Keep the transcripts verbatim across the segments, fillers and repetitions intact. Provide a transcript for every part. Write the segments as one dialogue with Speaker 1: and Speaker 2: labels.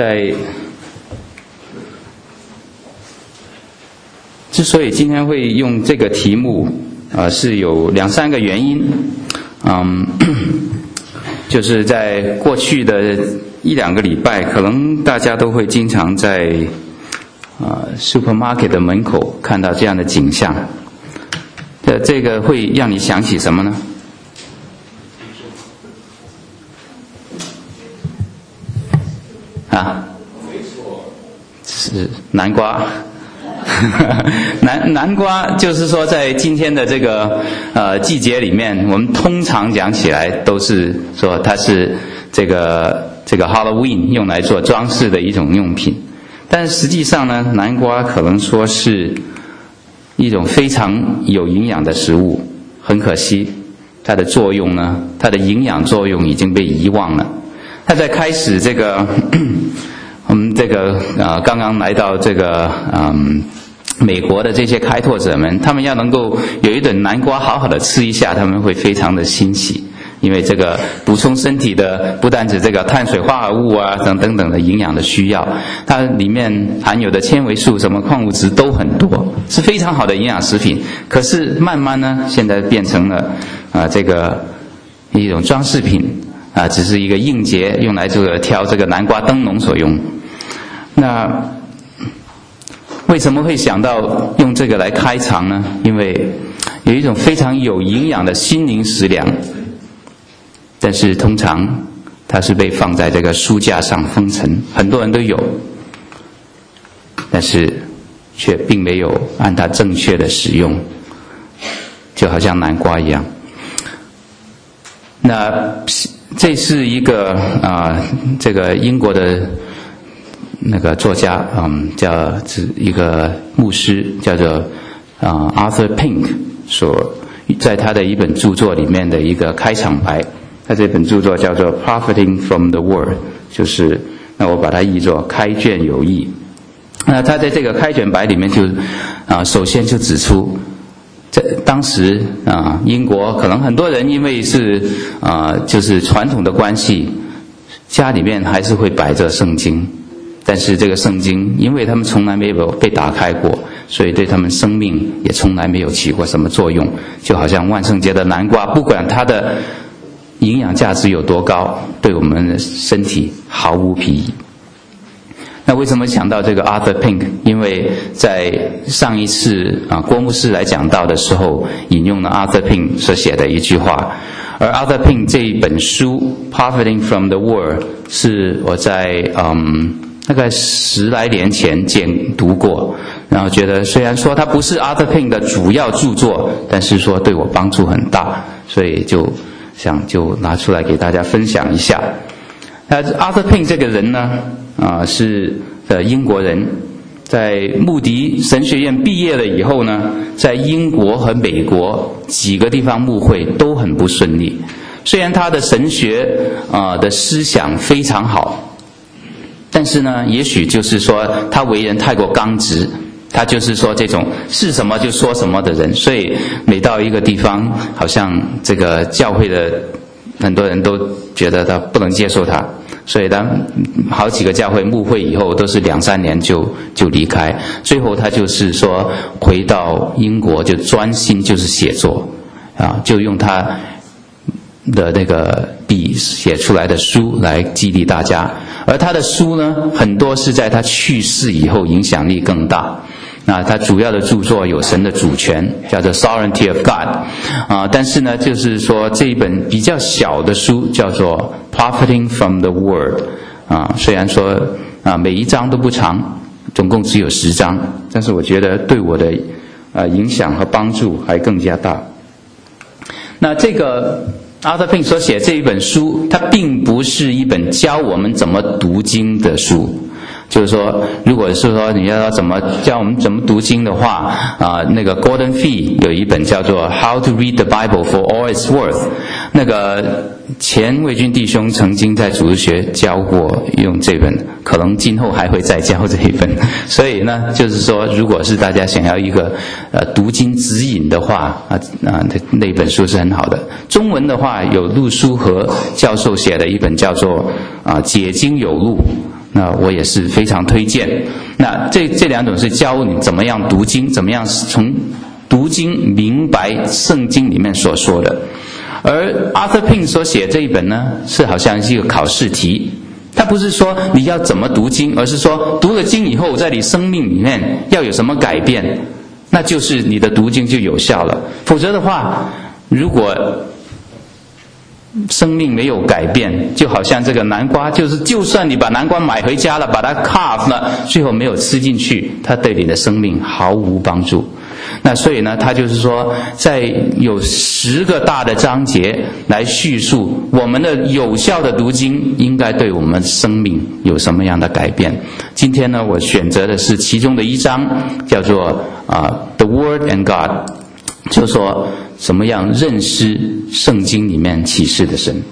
Speaker 1: 在之所以今天会用这个题目，啊、呃，是有两三个原因。嗯，就是在过去的一两个礼拜，可能大家都会经常在啊、呃、supermarket 的门口看到这样的景象。这这个会让你想起什么呢？啊，是南瓜。南南瓜就是说，在今天的这个呃季节里面，我们通常讲起来都是说它是这个这个 Halloween 用来做装饰的一种用品，但实际上呢，南瓜可能说是一种非常有营养的食物。很可惜，它的作用呢，它的营养作用已经被遗忘了。它在开始这个我们这个呃刚刚来到这个嗯。美国的这些开拓者们，他们要能够有一顿南瓜好好的吃一下，他们会非常的欣喜，因为这个补充身体的不单指这个碳水化合物啊等等等的营养的需要，它里面含有的纤维素、什么矿物质都很多，是非常好的营养食品。可是慢慢呢，现在变成了啊、呃、这个一种装饰品啊、呃，只是一个应节，用来这个挑这个南瓜灯笼所用。那为什么会想到用这个来开场呢？因为有一种非常有营养的心灵食粮，但是通常它是被放在这个书架上封尘，很多人都有，但是却并没有按它正确的使用，就好像南瓜一样。那这是一个啊、呃，这个英国的那个作家，嗯，叫一个牧师，叫做啊、呃、Arthur Pink， 所在他的一本著作里面的一个开场白。他这本著作叫做 Profiting from the Word， 就是那我把它译作开卷有益。那他在这个开卷白里面就啊、呃，首先就指出，在当时啊、呃，英国可能很多人因为是啊、呃，就是传统的关系，家里面还是会摆着圣经。但是这个圣经，因为他们从来没有被打开过，所以对他们生命也从来没有起过什么作用。就好像万圣节的南瓜，不管它的营养价值有多高，对我们的身体毫无裨益。那为什么想到这个 Arthur Pink？ 因为在上一次啊郭牧师来讲道的时候，引用了 Arthur Pink 所写的一句话。而 Arthur Pink 这一本书 Profiting from the Word 是我在嗯大概十来年前见读过，然后觉得虽然说它不是 Arthur Pink 的主要著作，但是说对我帮助很大，所以就想就拿出来给大家分享一下。那 Arthur Pink 这个人呢，啊、呃、是呃英国人，在穆迪神学院毕业了以后呢，在英国和美国几个地方牧会都很不顺利。虽然他的神学啊、呃、的思想非常好。但是呢，也许就是说他为人太过刚直，他就是说这种是什么就说什么的人，所以每到一个地方，好像这个教会的很多人都觉得他不能接受他，所以他好几个教会牧会以后都是两三年就就离开，最后他就是说回到英国就专心就是写作啊，就用他的那个笔写出来的书来激励大家。而他的书呢，很多是在他去世以后影响力更大。那他主要的著作有《神的主权》，叫做 Sovereignty of God 啊，但是呢，就是说这一本比较小的书叫做 Profiting from the Word 啊，虽然说啊每一章都不长，总共只有十章，但是我觉得对我的呃影响和帮助还更加大。那这个Arthur Pink 所写这一本书，它并不是一本教我们怎么读经的书。就是说，如果是说你要怎么教我们怎么读经的话，啊、呃，那个 Gordon Fee 有一本叫做《How to Read the Bible for All It's Worth》，那个前卫军弟兄曾经在主日学教过用这本，可能今后还会再教这一本。所以呢，就是说，如果是大家想要一个呃读经指引的话，啊啊，那本书是很好的。中文的话，有陆书和教授写的一本叫做啊《解经有路》。 那我也是非常推荐。那这这两种是教你怎么样读经，怎么样从读经明白圣经里面所说的。而 Arthur Pink 所写这一本呢，是好像是一个考试题。他不是说你要怎么读经，而是说读了经以后，在你生命里面要有什么改变，那就是你的读经就有效了。否则的话，如果生命没有改变，就好像这个南瓜，就是就算你把南瓜买回家了，把它 carve 了，最后没有吃进去，它对你的生命毫无帮助。那所以呢，他就是说，在有十个大的章节来叙述我们的有效的读经应该对我们生命有什么样的改变。今天呢，我选择的是其中的一章，叫做啊、呃、The Word and God， 就说怎么样认识圣经里面启示的神。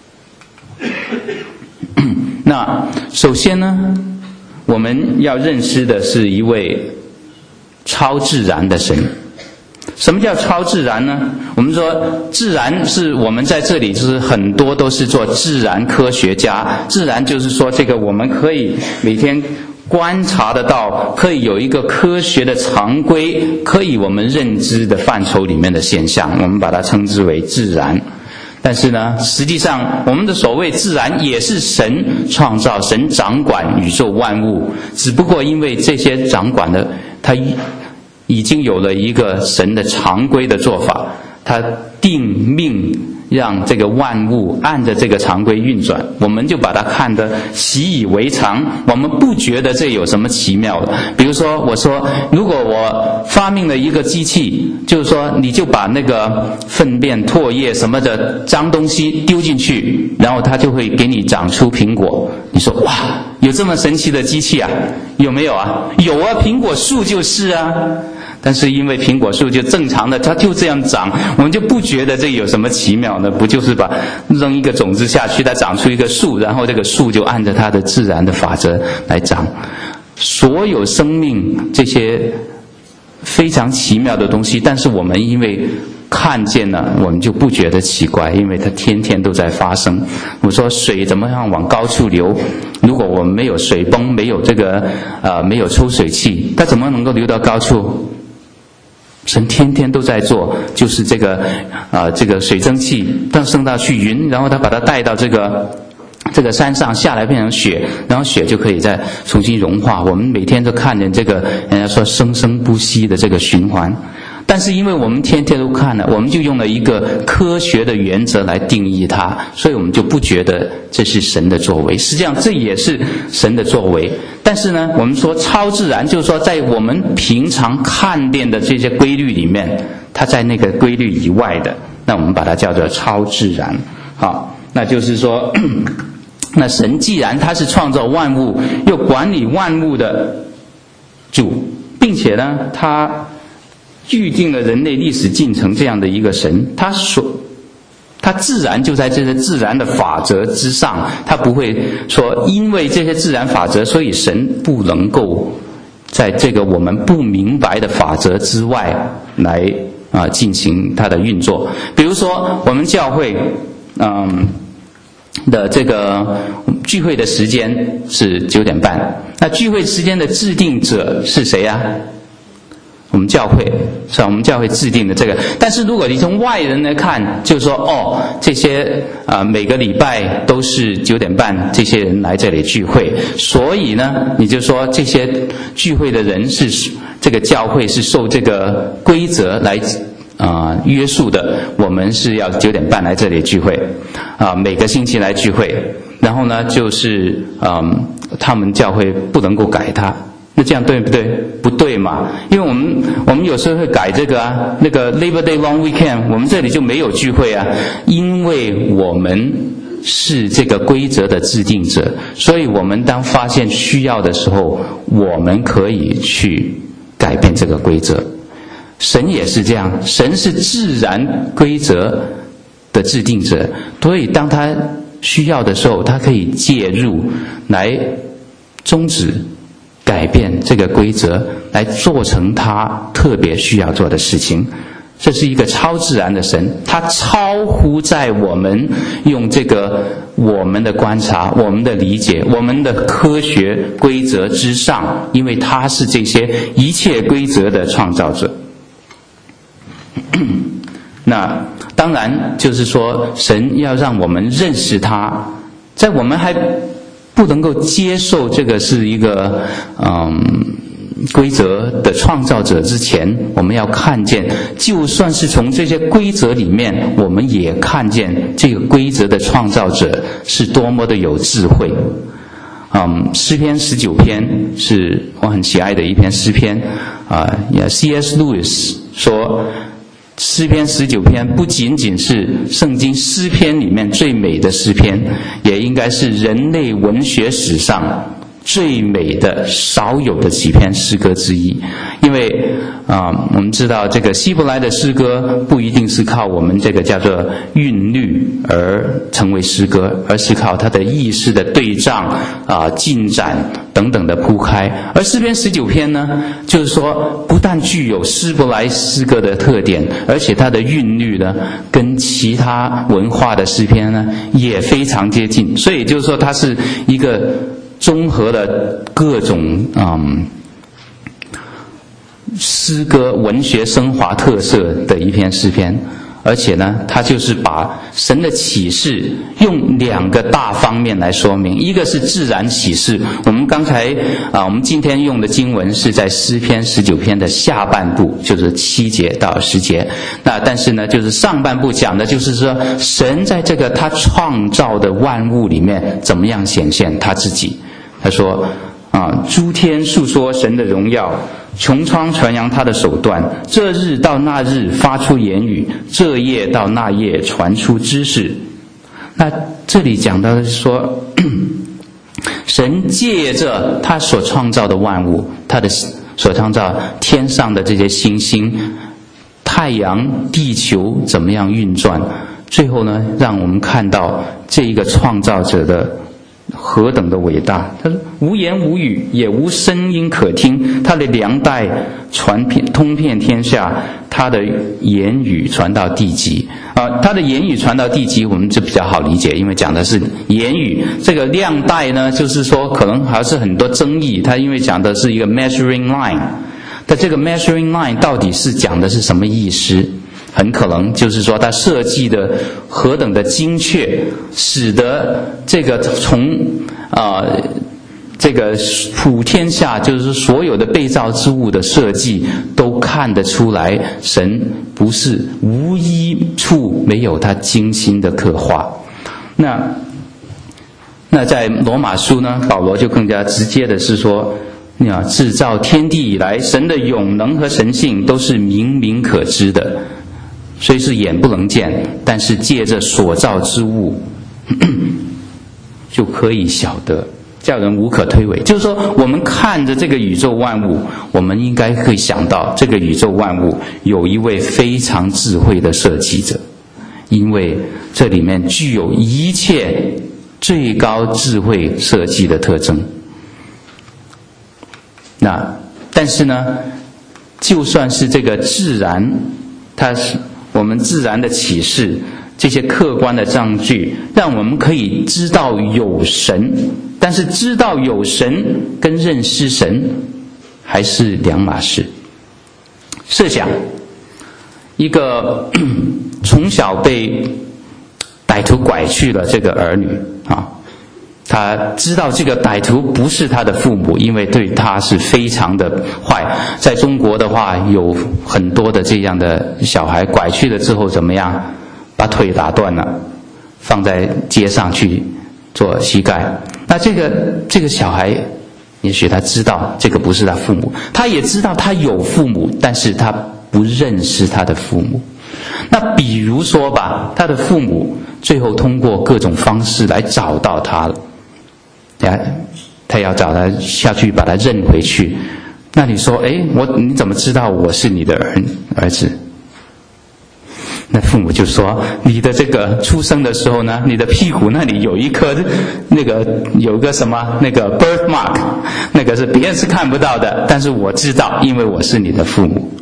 Speaker 1: 那首先呢，我们要认识的是一位超自然的神。什么叫超自然呢？我们说自然是我们在这里就是很多都是做自然科学家，自然就是说这个我们可以每天观察得到，可以有一个科学的常规，可以我们认知的范畴里面的现象，我们把它称之为自然。但是呢，实际上我们的所谓自然也是神创造，神掌管宇宙万物，只不过因为这些掌管的他已经有了一个神的常规的做法，他定命让这个万物按着这个常规运转，我们就把它看得习以为常，我们不觉得这有什么奇妙的。比如说我说如果我发明了一个机器，就是说你就把那个粪便唾液什么的脏东西丢进去，然后它就会给你长出苹果。你说哇，有这么神奇的机器啊？有没有啊？有啊，苹果树就是啊。但是因为苹果树就正常的它就这样长，我们就不觉得这有什么奇妙呢？不就是把扔一个种子下去，它长出一个树，然后这个树就按照它的自然的法则来长。所有生命这些非常奇妙的东西，但是我们因为看见了，我们就不觉得奇怪，因为它天天都在发生。我说水怎么样往高处流？如果我们没有水泵，没有这个呃没有抽水器，它怎么能够流到高处？神天天都在做，就是这个啊、呃、这个水蒸气当升到去云，然后他把它带到这个这个山上下来变成雪，然后雪就可以再重新融化。我们每天都看见这个人家说生生不息的这个循环。但是因为我们天天都看了，我们就用了一个科学的原则来定义它，所以我们就不觉得这是神的作为。实际上这也是神的作为，但是呢，我们说超自然，就是说在我们平常看见的这些规律里面，它在那个规律以外的，那我们把它叫做超自然。好，那就是说那神既然他是创造万物又管理万物的主，并且呢他预定了人类历史进程这样的一个神，他所他自然就在这些自然的法则之上，他不会说因为这些自然法则，所以神不能够在这个我们不明白的法则之外来啊、呃、进行它的运作。比如说我们教会嗯的这个聚会的时间是九点半，那聚会时间的制定者是谁啊？我们教会是吧？我们教会制定的这个。但是如果你从外人来看，就是说哦，这些啊、呃、每个礼拜都是九点半这些人来这里聚会，所以呢你就说这些聚会的人是这个教会是受这个规则来啊、呃、约束的。我们是要九点半来这里聚会啊、呃、每个星期来聚会，然后呢就是嗯、呃、他们教会不能够改它。那这样对不对？不对嘛，因为我们我们有时候会改这个啊，那个 Labor Day Long Weekend 我们这里就没有聚会啊，因为我们是这个规则的制定者，所以我们当发现需要的时候，我们可以去改变这个规则。神也是这样，神是自然规则的制定者，所以当他需要的时候，他可以介入来终止改变这个规则，来做成他特别需要做的事情。 这是一个超自然的神，他超乎在我们用这个我们的观察、我们的理解、我们的科学规则之上，因为他是这些一切规则的创造者。那当然就是说，神要让我们认识他，在我们还不能够接受这个是一个嗯规则的创造者之前，我们要看见，就算是从这些规则里面，我们也看见这个规则的创造者是多么的有智慧。嗯，诗篇十九篇是我很喜爱的一篇诗篇啊。C S Lewis 说，诗篇十九篇不仅仅是圣经诗篇里面最美的诗篇，也应该是人类文学史上最美的少有的几篇诗歌之一。因为啊、呃，我们知道这个希伯来的诗歌不一定是靠我们这个叫做韵律而成为诗歌，而是靠它的意识的对仗啊、呃、进展等等的铺开。而诗篇十九篇呢，就是说不但具有希伯来诗歌的特点，而且它的韵律呢跟其他文化的诗篇呢也非常接近，所以就是说它是一个综合了各种嗯诗歌文学升华特色的一篇诗篇。而且呢，它就是把神的启示用两个大方面来说明，一个是自然启示，我们刚才啊，我们今天用的经文是在诗篇十九篇的下半部，就是七节到十节。那但是呢，就是上半部讲的就是说，神在这个他创造的万物里面怎么样显现他自己。他说啊，诸天述说神的荣耀，穹苍传扬他的手段，这日到那日发出言语，这夜到那夜传出知识。那这里讲到的是说，神借着他所创造的万物，他的所创造天上的这些星星、太阳、地球怎么样运转，最后呢，让我们看到这一个创造者的何等的伟大。他说无言无语，也无声音可听，他的粮袋传遍通遍天下，他的言语传到地极啊，他的言语传到地极我们就比较好理解，因为讲的是言语。这个量带呢，就是说可能还是很多争议，他因为讲的是一个 measuring line， 但这个 measuring line 到底是讲的是什么意思？很可能就是说它设计的何等的精确，使得这个从啊、呃、这个普天下就是所有的被造之物的设计都看得出来，神不是无一处没有他精心的刻画。那那在罗马书呢，保罗就更加直接的是说，啊，制造天地以来，神的永能和神性都是明明可知的。虽是眼不能见，但是借着所造之物就可以晓得，叫人无可推诿。就是说我们看着这个宇宙万物，我们应该会想到这个宇宙万物有一位非常智慧的设计者，因为这里面具有一切最高智慧设计的特征。那但是呢，就算是这个自然，它是我们自然的启示，这些客观的证据让我们可以知道有神，但是知道有神跟认识神还是两码事。设想一个从小被歹徒拐去了这个儿女啊，他知道这个歹徒不是他的父母，因为对他是非常的坏。在中国的话，有很多的这样的小孩拐去了之后怎么样，把腿打断了，放在街上去做膝盖。那这个这个小孩也许他知道这个不是他父母，他也知道他有父母，但是他不认识他的父母。那比如说吧，他的父母最后通过各种方式来找到他了，他要找他下去把他认回去。那你说，诶，我你怎么知道我是你的儿儿子？那父母就说，你的这个出生的时候呢，你的屁股那里有一颗那个有个什么那个 birthmark， 那个是别人是看不到的，但是我知道，因为我是你的父母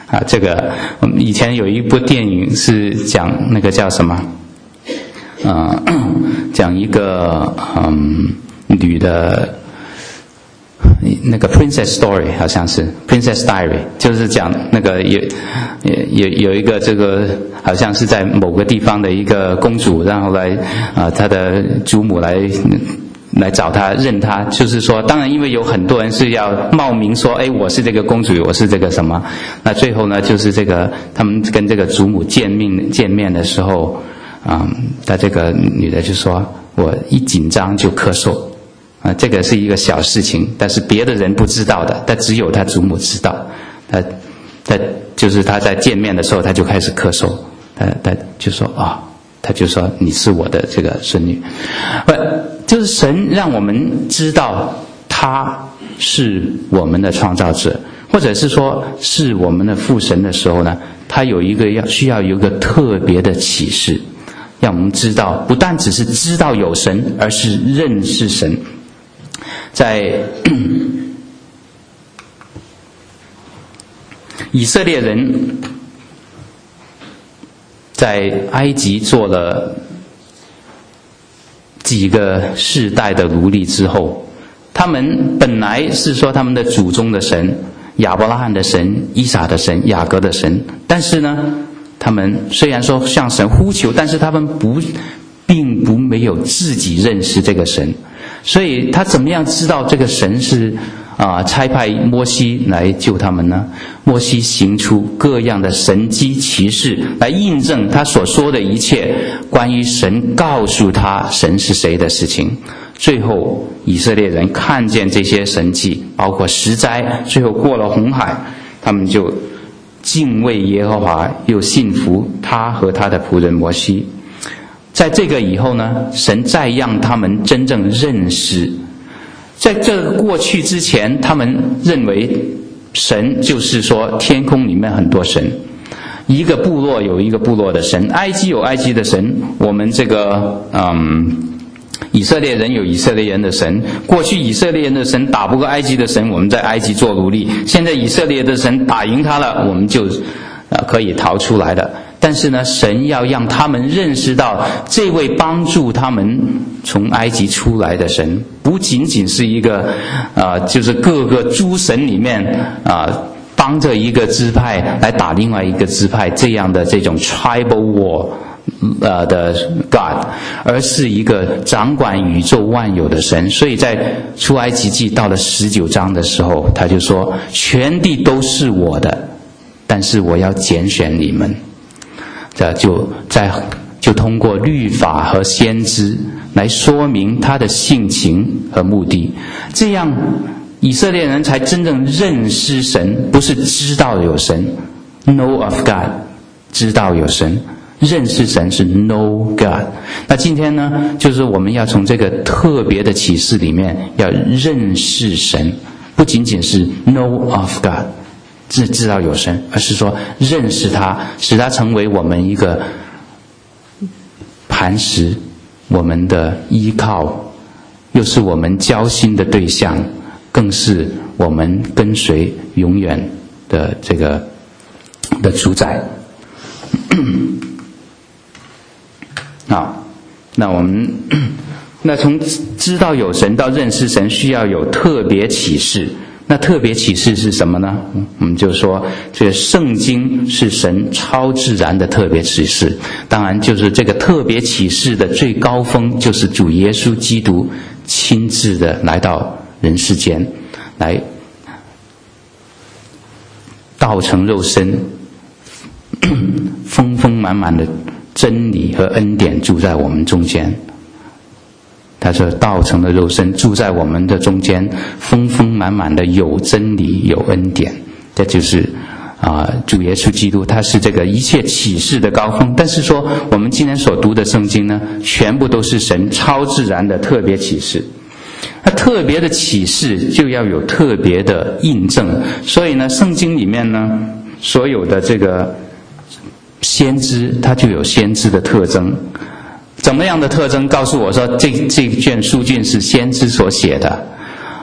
Speaker 1: 啊，这个我们以前有一部电影是讲那个叫什么？呃，讲一个嗯女的。那个 Princess Story 好像是 Princess Diary， 就是讲那个有有有一个这个好像是在某个地方的一个公主，然后来啊、呃、她的祖母来来找她认她，就是说，当然因为有很多人是要冒名说，哎，我是这个公主，我是这个什么，那最后呢，就是这个他们跟这个祖母见面见面的时候，啊、嗯，她这个女的就说，我一紧张就咳嗽。啊，这个是一个小事情，但是别的人不知道的，但只有他祖母知道。他，他就是他在见面的时候，他就开始咳嗽。他他就说啊、哦，他就说你是我的这个孙女。不，就是神让我们知道他是我们的创造者，或者是说是我们的父神的时候呢，他有一个要需要有一个特别的启示，让我们知道，不但只是知道有神，而是认识神。在以色列人在埃及做了几个世代的奴隶之后，他们本来是说他们的祖宗的神，亚伯拉罕的神、以撒的神、雅各的神，但是呢，他们虽然说向神呼求，但是他们不并不没有自己认识这个神。所以他怎么样知道这个神是啊、呃、差派摩西来救他们呢？摩西行出各样的神迹奇事来印证他所说的一切关于神告诉他神是谁的事情。最后以色列人看见这些神迹，包括十灾，最后过了红海，他们就敬畏耶和华，又信服他和他的仆人摩西。在这个以后呢，神再让他们真正认识，在这个过去之前，他们认为神就是说天空里面很多神，一个部落有一个部落的神，埃及有埃及的神，我们这个嗯以色列人有以色列人的神，过去以色列人的神打不过埃及的神，我们在埃及做奴隶，现在以色列的神打赢他了，我们就呃可以逃出来的。但是呢，神要让他们认识到，这位帮助他们从埃及出来的神，不仅仅是一个啊、呃，就是各个诸神里面啊、呃，帮着一个支派来打另外一个支派这样的这种 tribal war 呃的 God， 而是一个掌管宇宙万有的神。所以在出埃及记到了十九章的时候，他就说，全地都是我的，但是我要拣选你们。这就在就通过律法和先知来说明他的性情和目的，这样以色列人才真正认识神，不是知道有神 know of God， 知道有神，认识神是 know God。 那今天呢，就是我们要从这个特别的启示里面要认识神，不仅仅是 know of God，知知道有神，而是说认识他，使他成为我们一个磐石，我们的依靠，又是我们交心的对象，更是我们跟随永远的这个的主宰。好，那我们那从知道有神到认识神，需要有特别启示。那特别启示是什么呢？我们就说这个圣经是神超自然的特别启示，当然就是这个特别启示的最高峰，就是主耶稣基督亲自的来到人世间，来道成肉身，丰丰满满的真理和恩典住在我们中间。他说道成了肉身，住在我们的中间，丰丰满满的有真理有恩典。这就是啊、呃，主耶稣基督，他是这个一切启示的高峰。但是说我们今天所读的圣经呢，全部都是神超自然的特别启示。那特别的启示就要有特别的印证，所以呢，圣经里面呢，所有的这个先知，它就有先知的特征。怎么样的特征告诉我说这这卷书卷是先知所写的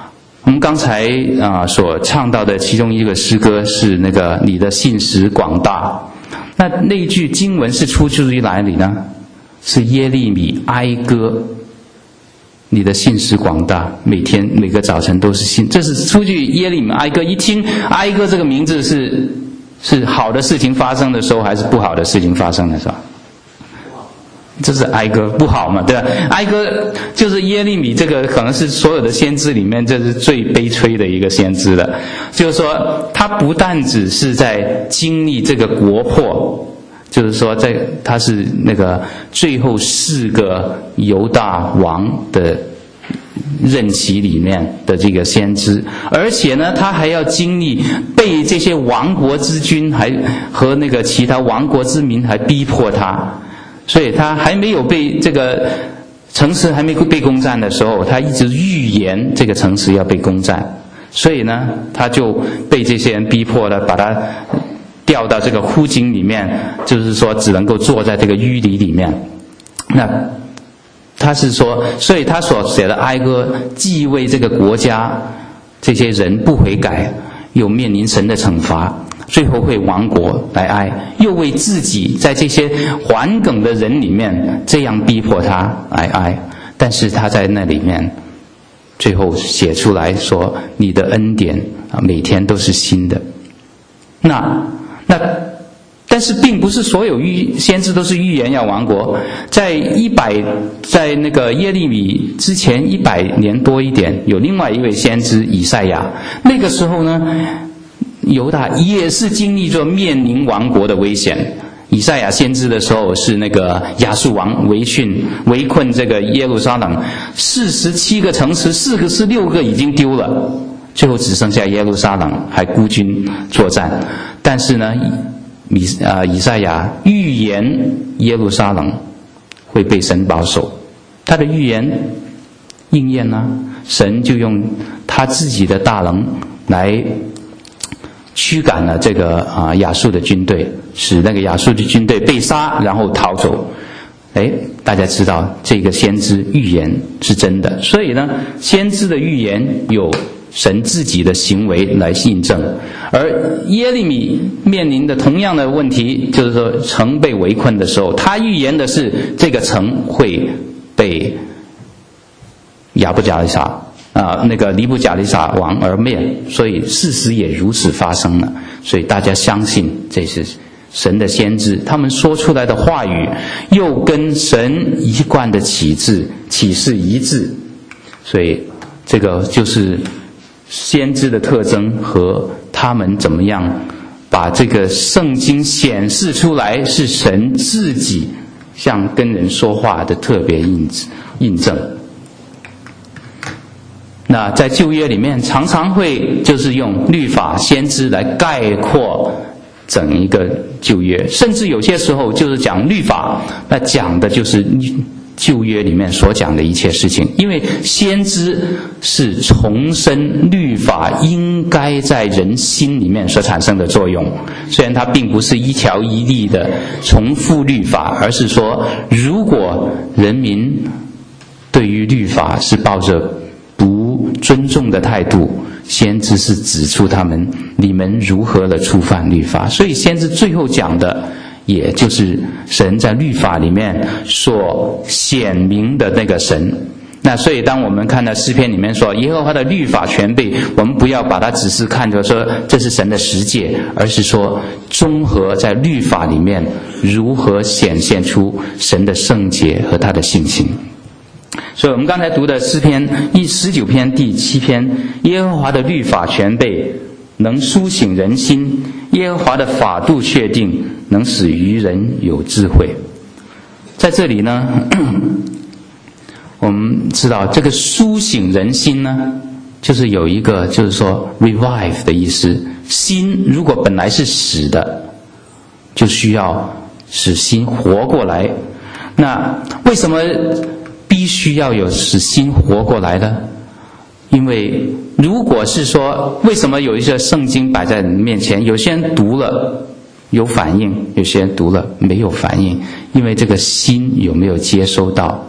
Speaker 1: 我们刚才啊、呃、所唱到的其中一个诗歌是那个你的信实广大，那那一句经文是出自于哪里呢？是耶利米哀歌，你的信实广大，每天每个早晨都是信，这是出自耶利米哀歌。一听哀歌这个名字是是好的事情发生的时候，还是不好的事情发生的时候？这是哀歌，不好嘛，对吧？哀歌就是耶利米，这个可能是所有的先知里面，这是最悲催的一个先知了。就是说，他不但只是在经历这个国破，就是说在他是那个最后四个犹大王的任期里面的这个先知，而且呢，他还要经历被这些亡国之君还和那个其他亡国之民还逼迫他。所以他还没有被这个城池还没被攻占的时候，他一直预言这个城池要被攻占，所以呢，他就被这些人逼迫了，把他调到这个枯井里面，就是说只能够坐在这个淤泥里面。那他是说，所以他所写的哀歌，既为这个国家这些人不悔改，又面临神的惩罚，最后会亡国来哀，又为自己在这些环梗的人里面这样逼迫他来哀，但是他在那里面最后写出来说，你的恩典啊，每天都是新的。那那但是并不是所有预先知都是预言要亡国，在一百在那个耶利米之前一百年多一点，有另外一位先知以赛亚，那个时候呢，犹大也是经历着面临亡国的危险。以赛亚先知的时候是那个亚述王围困围困这个耶路撒冷，四十七个城池，四个是六个已经丢了，最后只剩下耶路撒冷还孤军作战。但是呢，以啊以赛亚预言耶路撒冷会被神保守，他的预言应验呢，神就用他自己的大能来驱赶了这个啊亚述的军队，使那个亚述的军队被杀，然后逃走。哎，大家知道这个先知预言是真的，所以呢，先知的预言有神自己的行为来印证。而耶利米面临的同样的问题，就是说城被围困的时候，他预言的是这个城会被亚布加利撒啊、呃，那个尼布甲尼撒王而灭，所以事实也如此发生了。所以大家相信这是神的先知，他们说出来的话语又跟神一贯的启示启示一致，所以这个就是先知的特征和他们怎么样把这个圣经显示出来是神自己像跟人说话的特别印印证。那在旧约里面常常会就是用律法先知来概括整一个旧约，甚至有些时候就是讲律法，那讲的就是旧约里面所讲的一切事情。因为先知是重申律法应该在人心里面所产生的作用，虽然它并不是一条一例的重复律法，而是说如果人民对于律法是抱着不尊重的态度，先知是指出他们你们如何的触犯律法。所以先知最后讲的也就是神在律法里面所显明的那个神。那所以当我们看到诗篇里面说耶和华的律法全备，我们不要把它只是看作说这是神的十诫，而是说综合在律法里面如何显现出神的圣洁和他的性情。所以我们刚才读的诗篇一十九篇第七篇，耶和华的律法全备，能苏醒人心，耶和华的法度确定，能使愚人有智慧。在这里呢，我们知道这个苏醒人心呢，就是有一个就是说 revive 的意思。心如果本来是死的，就需要使心活过来。那为什么必须要有使心活过来的？因为如果是说为什么有一些圣经摆在你面前，有些人读了有反应，有些人读了没有反应，因为这个心有没有接收到。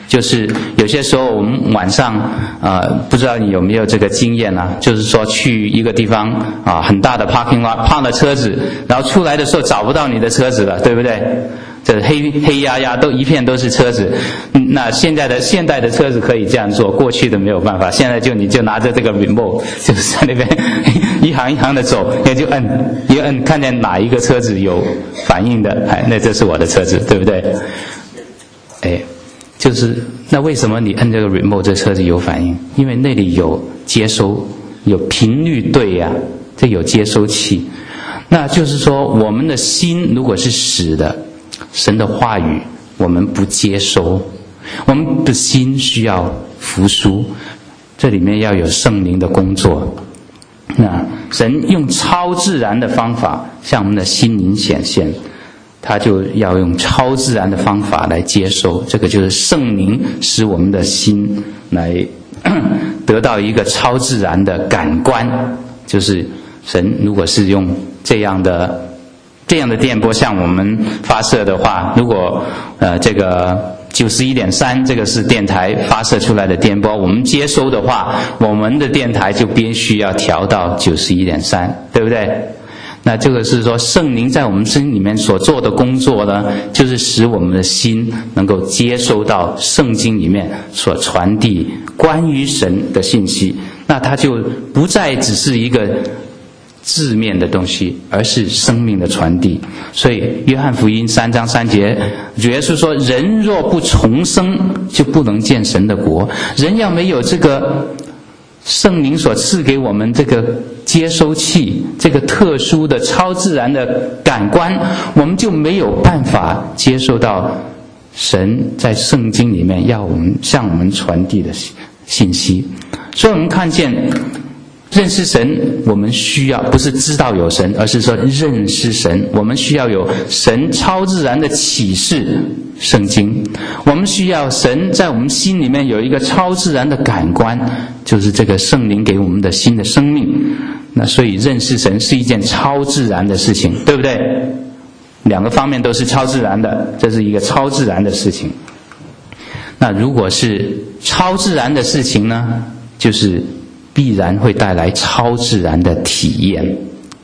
Speaker 1: 就是有些时候我们晚上呃不知道你有没有这个经验啊，就是说去一个地方啊很大的 parking lot 放了车子，然后出来的时候找不到你的车子了，对不对？这黑黑压压都一片都是车子。那现在的现代的车子可以这样做，过去的没有办法。现在就你就拿着这个 remote 就是在那边一行一行的走，也就摁一摁，看见哪一个车子有反应的，哎，那这是我的车子，对不对？哎，就是那为什么你摁这个 remote 这车子有反应？因为那里有接收，有频率对呀、啊，这有接收器。那就是说我们的心如果是死的，神的话语我们不接收，我们的心需要复苏，这里面要有圣灵的工作。那神用超自然的方法向我们的心灵显现，他就要用超自然的方法来接受，这个就是圣灵使我们的心来得到一个超自然的感官。就是神如果是用这样的这样的电波向我们发射的话，如果呃这个九十一点三这个是电台发射出来的电波，我们接收的话，我们的电台就必须要调到九十一点三，对不对？那这个是说圣灵在我们心里面所做的工作呢，就是使我们的心能够接收到圣经里面所传递关于神的信息，那它就不再只是一个字面的东西，而是生命的传递。所以约翰福音三章三节，主耶稣说，人若不重生，就不能见神的国。人要没有这个圣灵所赐给我们这个接收器，这个特殊的超自然的感官，我们就没有办法接受到神在圣经里面要我们向我们传递的信息。所以我们看见认识神，我们需要不是知道有神，而是说认识神。我们需要有神超自然的启示，圣经。我们需要神在我们心里面有一个超自然的感官，就是这个圣灵给我们的新的生命。那所以认识神是一件超自然的事情，对不对？两个方面都是超自然的，这是一个超自然的事情。那如果是超自然的事情呢，就是必然会带来超自然的体验。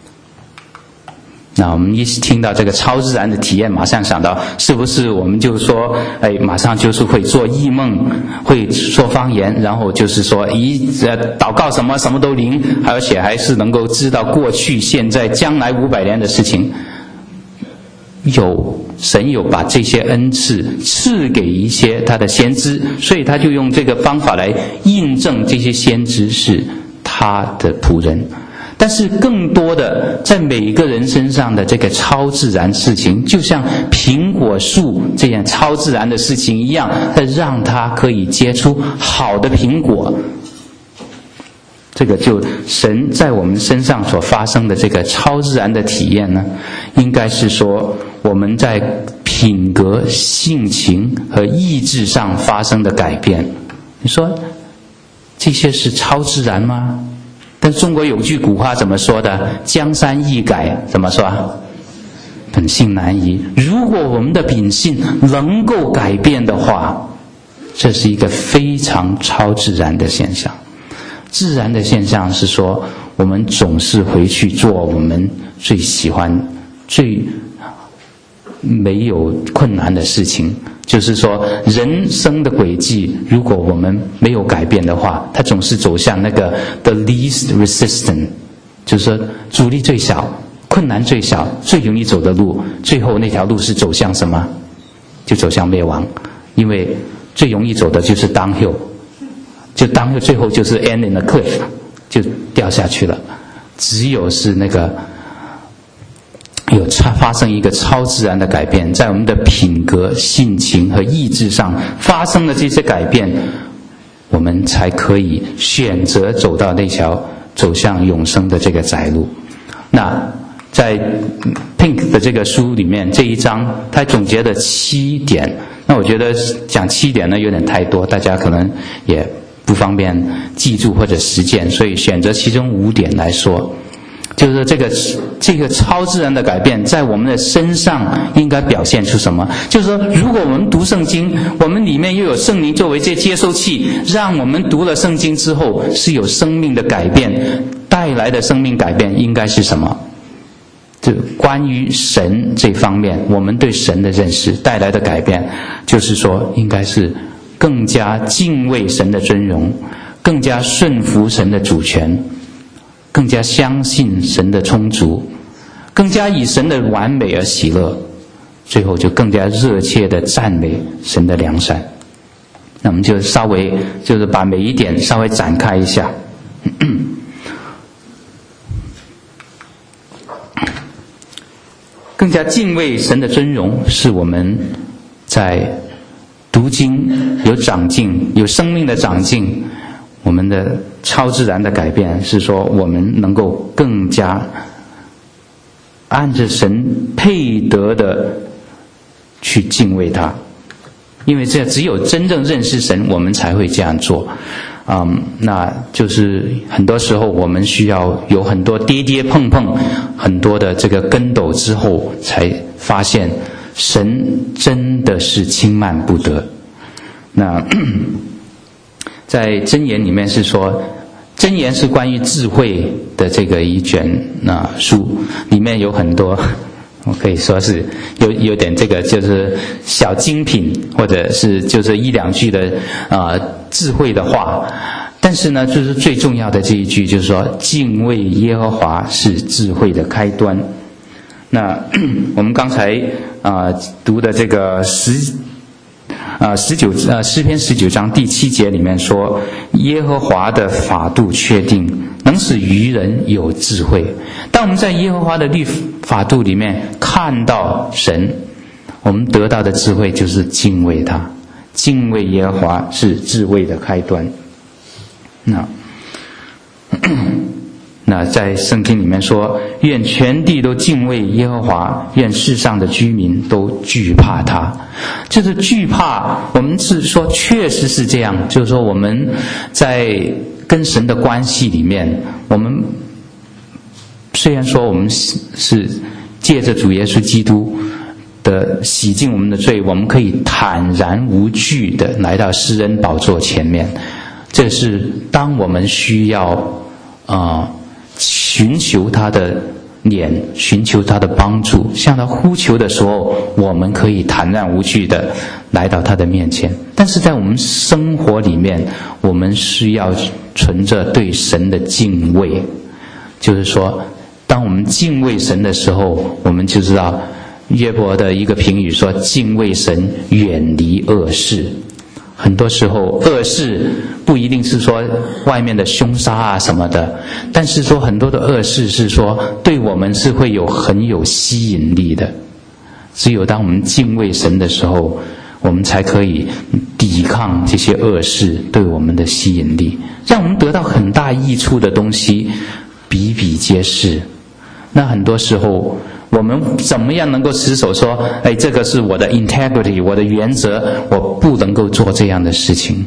Speaker 1: 那我们一听到这个超自然的体验，马上想到是不是我们就说，哎，马上就是会做异梦，会说方言，然后就是说一呃祷告什么什么都灵，而且还是能够知道过去、现在、将来五百年的事情。有神有把这些恩赐赐给一些他的先知，所以他就用这个方法来印证这些先知是他的仆人。但是更多的在每一个人身上的这个超自然事情，就像苹果树这样超自然的事情一样，让它可以结出好的苹果。这个就神在我们身上所发生的这个超自然的体验呢，应该是说我们在品格、性情和意志上发生的改变。你说这些是超自然吗？但中国有句古话怎么说的？江山易改，怎么说？本性难移。如果我们的秉性能够改变的话，这是一个非常超自然的现象。自然的现象是说，我们总是回去做我们最喜欢、最没有困难的事情。就是说，人生的轨迹，如果我们没有改变的话，它总是走向那个 the least resistant， 就是说阻力最小、困难最小、最容易走的路，最后那条路是走向什么？就走向灭亡。因为最容易走的就是 downhill， 就 downhill 最后就是 end in a cliff， 就掉下去了。只有是那个有发生一个超自然的改变，在我们的品格、性情和意志上发生了这些改变，我们才可以选择走到那条走向永生的这个窄路。那在 Pink 的这个书里面，这一章他总结了七点。那我觉得讲七点呢有点太多，大家可能也不方便记住或者实践，所以选择其中五点来说。 就是说这个这个超自然的改变在我们的身上应该表现出什么？就是说，如果我们读圣经，我们里面又有圣灵作为这接收器，让我们读了圣经之后是有生命的改变，带来的生命改变应该是什么？就关于神这方面，我们对神的认识带来的改变，就是说应该是更加敬畏神的尊荣，更加顺服神的主权，更加相信神的充足，更加以神的完美而喜乐，最后就更加热切地赞美神的良善。那我们就稍微就是把每一点稍微展开一下。更加敬畏神的尊荣，是我们在读经有长进，有生命的长进，我们的超自然的改变是说我们能够更加按着神配得的去敬畏他，因为这只有真正认识神，我们才会这样做。嗯，那就是很多时候我们需要有很多跌跌碰碰，很多的这个跟斗之后，才发现神真的是轻慢不得。那在箴言里面是说，箴言是关于智慧的这个一卷那书，里面有很多，我可以说是有有点这个就是小精品，或者是就是一两句的啊、呃、智慧的话。但是呢，就是最重要的这一句，就是说敬畏耶和华是智慧的开端。那我们刚才啊、呃、读的这个十啊十九呃诗篇十九章第七节里面说，耶和华的法度确定，能使愚人有智慧。当我们在耶和华的律法度里面看到神，我们得到的智慧就是敬畏他。敬畏耶和华是智慧的开端。那那在圣经里面说，愿全地都敬畏耶和华，愿世上的居民都惧怕他。就是惧怕，我们是说确实是这样，就是说我们在跟神的关系里面，我们虽然说我们是借着主耶稣基督的洗净我们的罪，我们可以坦然无惧的来到施恩宝座前面。这是当我们需要啊、呃、寻求他的脸，寻求他的帮助，向他呼求的时候，我们可以坦然无惧的来到他的面前。但是在我们生活里面，我们需要存着对神的敬畏，就是说当我们敬畏神的时候，我们就知道约伯的一个评语说，敬畏神远离恶事。很多时候恶事不一定是说外面的凶杀啊什么的，但是说很多的恶事是说对我们是会有很有吸引力的。只有当我们敬畏神的时候，我们才可以抵抗这些恶事对我们的吸引力，让我们得到很大益处的东西比比皆是。那很多时候我们怎么样能够持守说，哎，这个是我的 integrity， 我的原则，我不能够做这样的事情。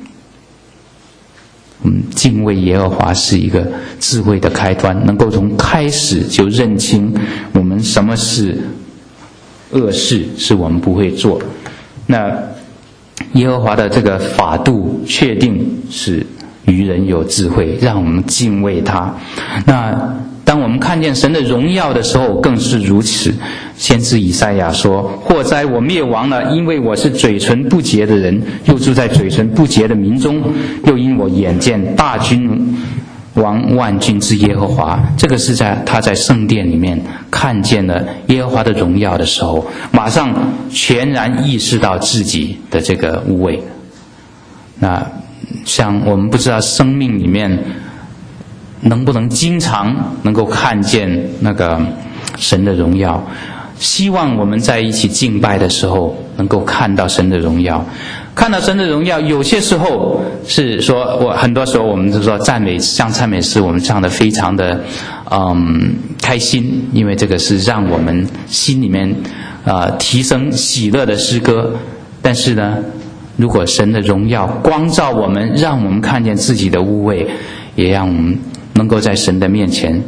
Speaker 1: 嗯，敬畏耶和华是一个智慧的开端，能够从开始就认清我们什么是恶事，是我们不会做。那耶和华的这个法度确定是愚人有智慧，让我们敬畏他。那当我们看见神的荣耀的时候，更是如此。先知以赛亚说，祸哉我灭亡了，因为我是嘴唇不洁的人，又住在嘴唇不洁的民中，又因我眼见大君王万军之耶和华。这个是在他在圣殿里面看见了耶和华的荣耀的时候，马上全然意识到自己的这个污秽。那像我们不知道生命里面能不能经常能够看见那个神的荣耀，希望我们在一起敬拜的时候能够看到神的荣耀。看到神的荣耀，有些时候是说，我很多时候我们就说赞美，像赞美诗我们唱得非常的嗯开心，因为这个是让我们心里面啊、呃、提升喜乐的诗歌。但是呢，如果神的荣耀光照我们，让我们看见自己的污秽，也让我们能够在神的面前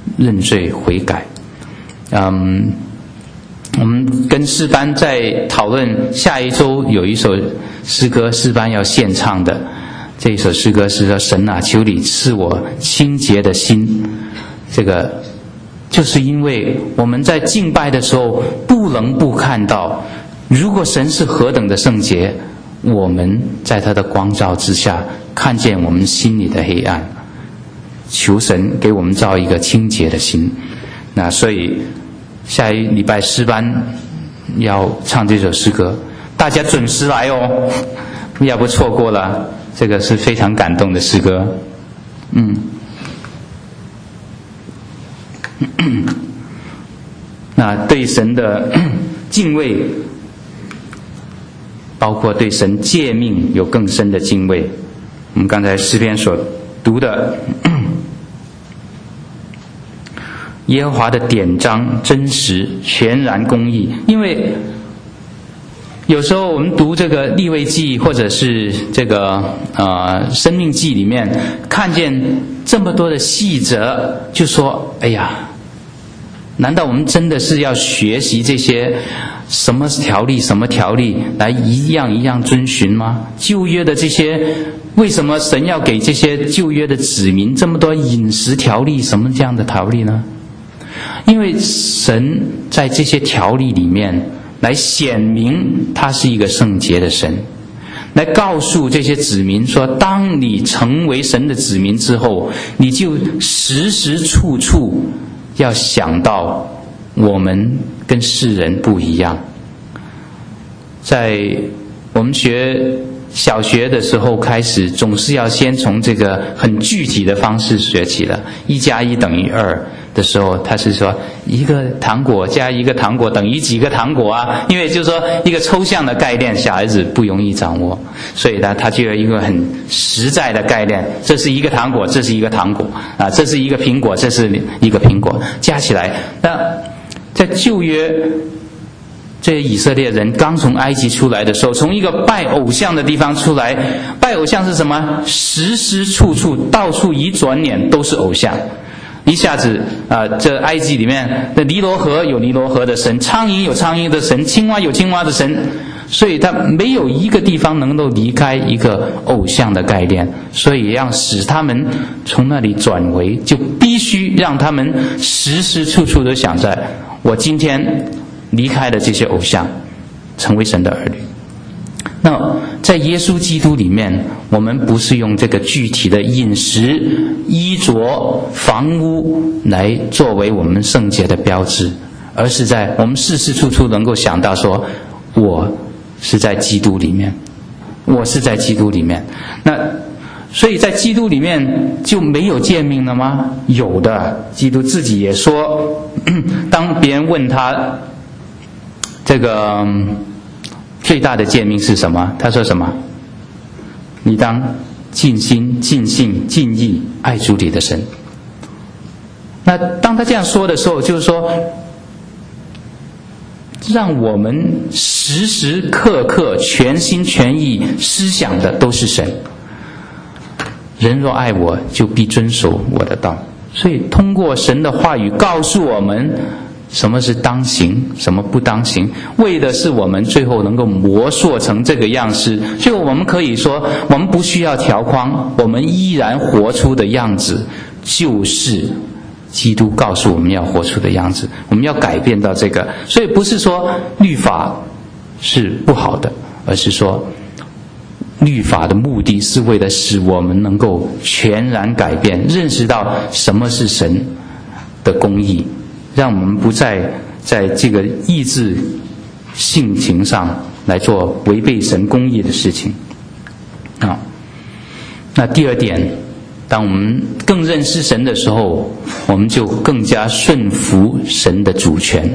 Speaker 1: 认罪悔改。嗯，我们跟诗班在讨论下一周有一首诗歌，诗班要献唱的。这一首诗歌是说：神啊，求你赐我清洁的心。这个就是因为我们在敬拜的时候不能不看到，如果神是何等的圣洁，我们在他的光照之下看见我们心里的黑暗。求神给我们造一个清洁的心。那所以下一礼拜诗班要唱这首诗歌，大家准时来哦，要不错过了。这个是非常感动的诗歌。嗯，那对神的敬畏，包括对神诫命有更深的敬畏。我们刚才诗篇所读的，耶和华的典章真实全然公义。因为有时候我们读这个利未记或者是这个呃生命记里面，看见这么多的细则，就说哎呀，难道我们真的是要学习这些什么条例什么条例来一样一样遵循吗？旧约的这些，为什么神要给这些旧约的子民这么多饮食条例，什么这样的条例呢？因为神在这些条例里面来显明他是一个圣洁的神，来告诉这些子民说，当你成为神的子民之后，你就时时处处要想到我们跟世人不一样。在我们学小学的时候开始，总是要先从这个很具体的方式学起的。一加一等于二的时候，他是说一个糖果加一个糖果等于几个糖果啊？因为就是说一个抽象的概念，小孩子不容易掌握，所以呢，他就有一个很实在的概念：这是一个糖果，这是一个糖果啊，这是一个苹果，这是一个苹果，加起来。那在旧约，这些以色列人刚从埃及出来的时候，从一个拜偶像的地方出来，拜偶像是什么？时时处处到处一转眼都是偶像。一下子啊、呃，这埃及里面的尼罗河有尼罗河的神，苍蝇有苍蝇的神，青蛙有青蛙的神，所以他没有一个地方能够离开一个偶像的概念，所以要使他们从那里转回，就必须让他们时时处处都想在我今天离开了这些偶像，成为神的儿女。那在耶稣基督里面，我们不是用这个具体的饮食、衣着、房屋来作为我们圣洁的标志，而是在我们事事处处能够想到说，我是在基督里面，我是在基督里面。那所以在基督里面就没有诫命了吗？有的，基督自己也说，当别人问他这个最大的诫命是什么？他说什么？你当尽心、尽性、尽意爱主你的神。那当他这样说的时候，就是说，让我们时时刻刻全心全意思想的都是神。人若爱我，就必遵守我的道。所以通过神的话语告诉我们什么是当行，什么不当行，为的是我们最后能够磨塑成这个样式。最后我们可以说，我们不需要条框，我们依然活出的样子就是基督告诉我们要活出的样子。我们要改变到这个，所以不是说律法是不好的，而是说律法的目的是为了使我们能够全然改变，认识到什么是神的公义，让我们不再在这个意志性情上来做违背神公义的事情啊。那第二点，当我们更认识神的时候，我们就更加顺服神的主权。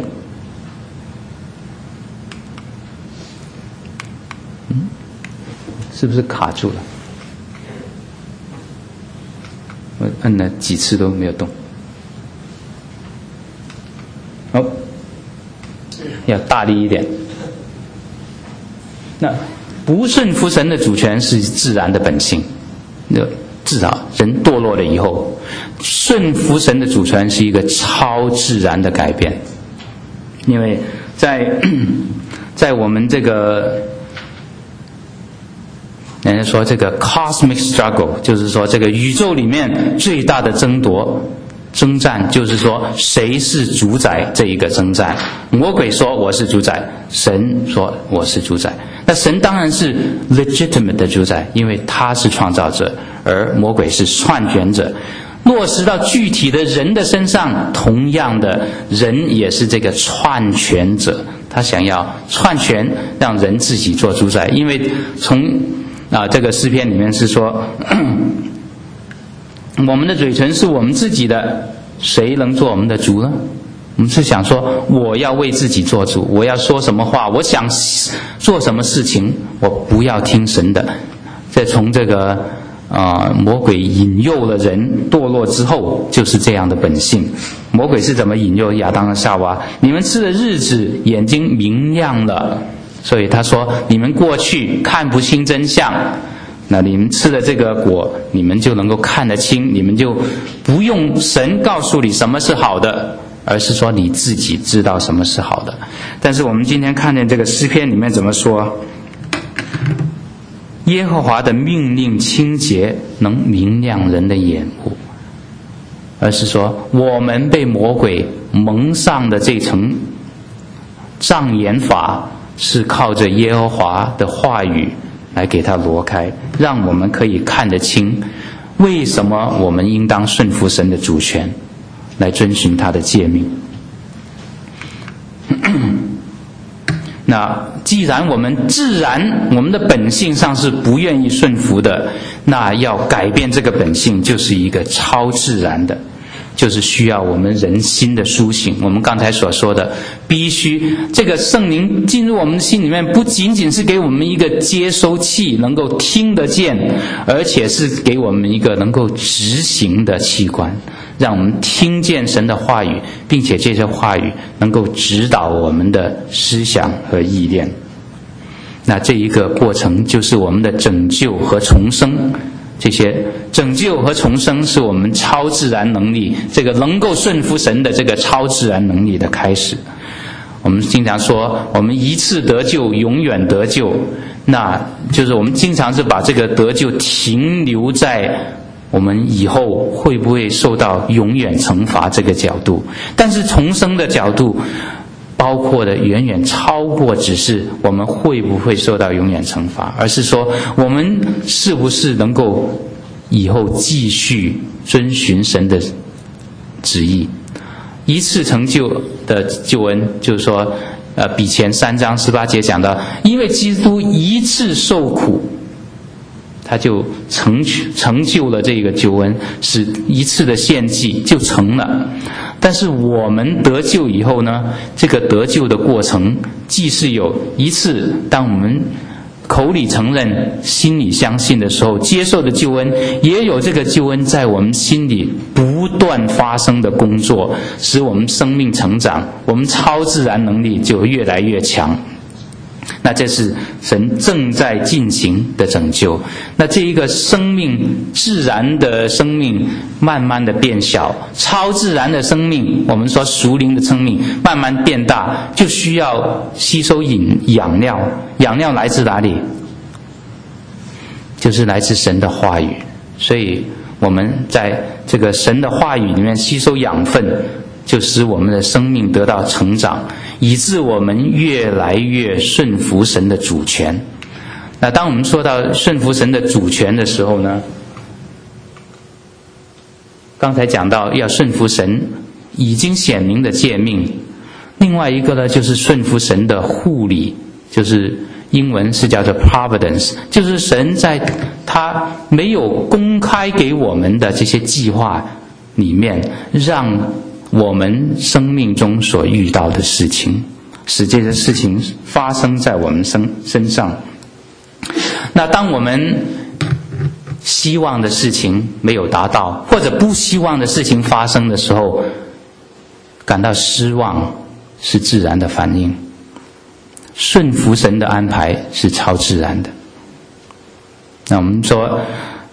Speaker 1: 嗯，是不是卡住了？我摁了几次都没有动。好，要大力一点。那不顺服神的主权是自然的本性， 至少人堕落了以后，顺服神的主权是一个超自然的改变。因为在在我们这个人家说这个 cosmic struggle， 就是说这个宇宙里面最大的争夺征战，就是说谁是主宰这一个征战。魔鬼说我是主宰，神说我是主宰。那神当然是 legitimate 的主宰，因为他是创造者，而魔鬼是篡权者。落实到具体的人的身上，同样的人也是这个篡权者，他想要篡权，让人自己做主宰。因为从啊这个诗篇里面是说，我们的嘴唇是我们自己的，谁能做我们的主呢？我们是想说，我要为自己做主，我要说什么话，我想做什么事情，我不要听神的。再从这个啊、呃，魔鬼引诱了人堕落之后，就是这样的本性。魔鬼是怎么引诱亚当和夏娃？你们吃的日子眼睛明亮了，所以他说你们过去看不清真相，那你们吃了这个果，你们就能够看得清，你们就不用神告诉你什么是好的，而是说你自己知道什么是好的。但是我们今天看见这个诗篇里面怎么说？耶和华的命令清洁，能明亮人的眼目，而是说我们被魔鬼蒙上的这层障眼法，是靠着耶和华的话语来给它挪开，让我们可以看得清为什么我们应当顺服神的主权，来遵循他的诫命。那既然我们自然我们的本性上是不愿意顺服的，那要改变这个本性就是一个超自然的，就是需要我们人心的苏醒。我们刚才所说的，必须这个圣灵进入我们的心里面，不仅仅是给我们一个接收器能够听得见，而且是给我们一个能够执行的器官，让我们听见神的话语，并且这些话语能够指导我们的思想和意念。那这一个过程就是我们的拯救和重生。这些拯救和重生是我们超自然能力，这个能够顺服神的这个超自然能力的开始。我们经常说我们一次得救永远得救，那就是我们经常是把这个得救停留在我们以后会不会受到永远惩罚这个角度。但是重生的角度包括的远远超过只是我们会不会受到永远惩罚，而是说我们是不是能够以后继续遵循神的旨意。一次成就的救恩，就是说呃，比前三章十八节讲到，因为基督一次受苦，他就成成就了这个救恩，是一次的献祭就成了。但是我们得救以后呢，这个得救的过程既是有一次，当我们口里承认心里相信的时候接受的救恩，也有这个救恩在我们心里不断发生的工作，使我们生命成长，我们超自然能力就越来越强。那这是神正在进行的拯救。那这一个生命自然的生命慢慢的变小，超自然的生命，我们说属灵的生命慢慢变大，就需要吸收饮养料。养料来自哪里？就是来自神的话语。所以我们在这个神的话语里面吸收养分，就使我们的生命得到成长，以致我们越来越顺服神的主权。那当我们说到顺服神的主权的时候呢，刚才讲到要顺服神已经显明的诫命，另外一个呢就是顺服神的护理，就是英文是叫做 providence， 就是神在他没有公开给我们的这些计划里面，让我们生命中所遇到的事情，使这些事情发生在我们身身上。那当我们希望的事情没有达到，或者不希望的事情发生的时候，感到失望是自然的反应。顺服神的安排是超自然的。那我们说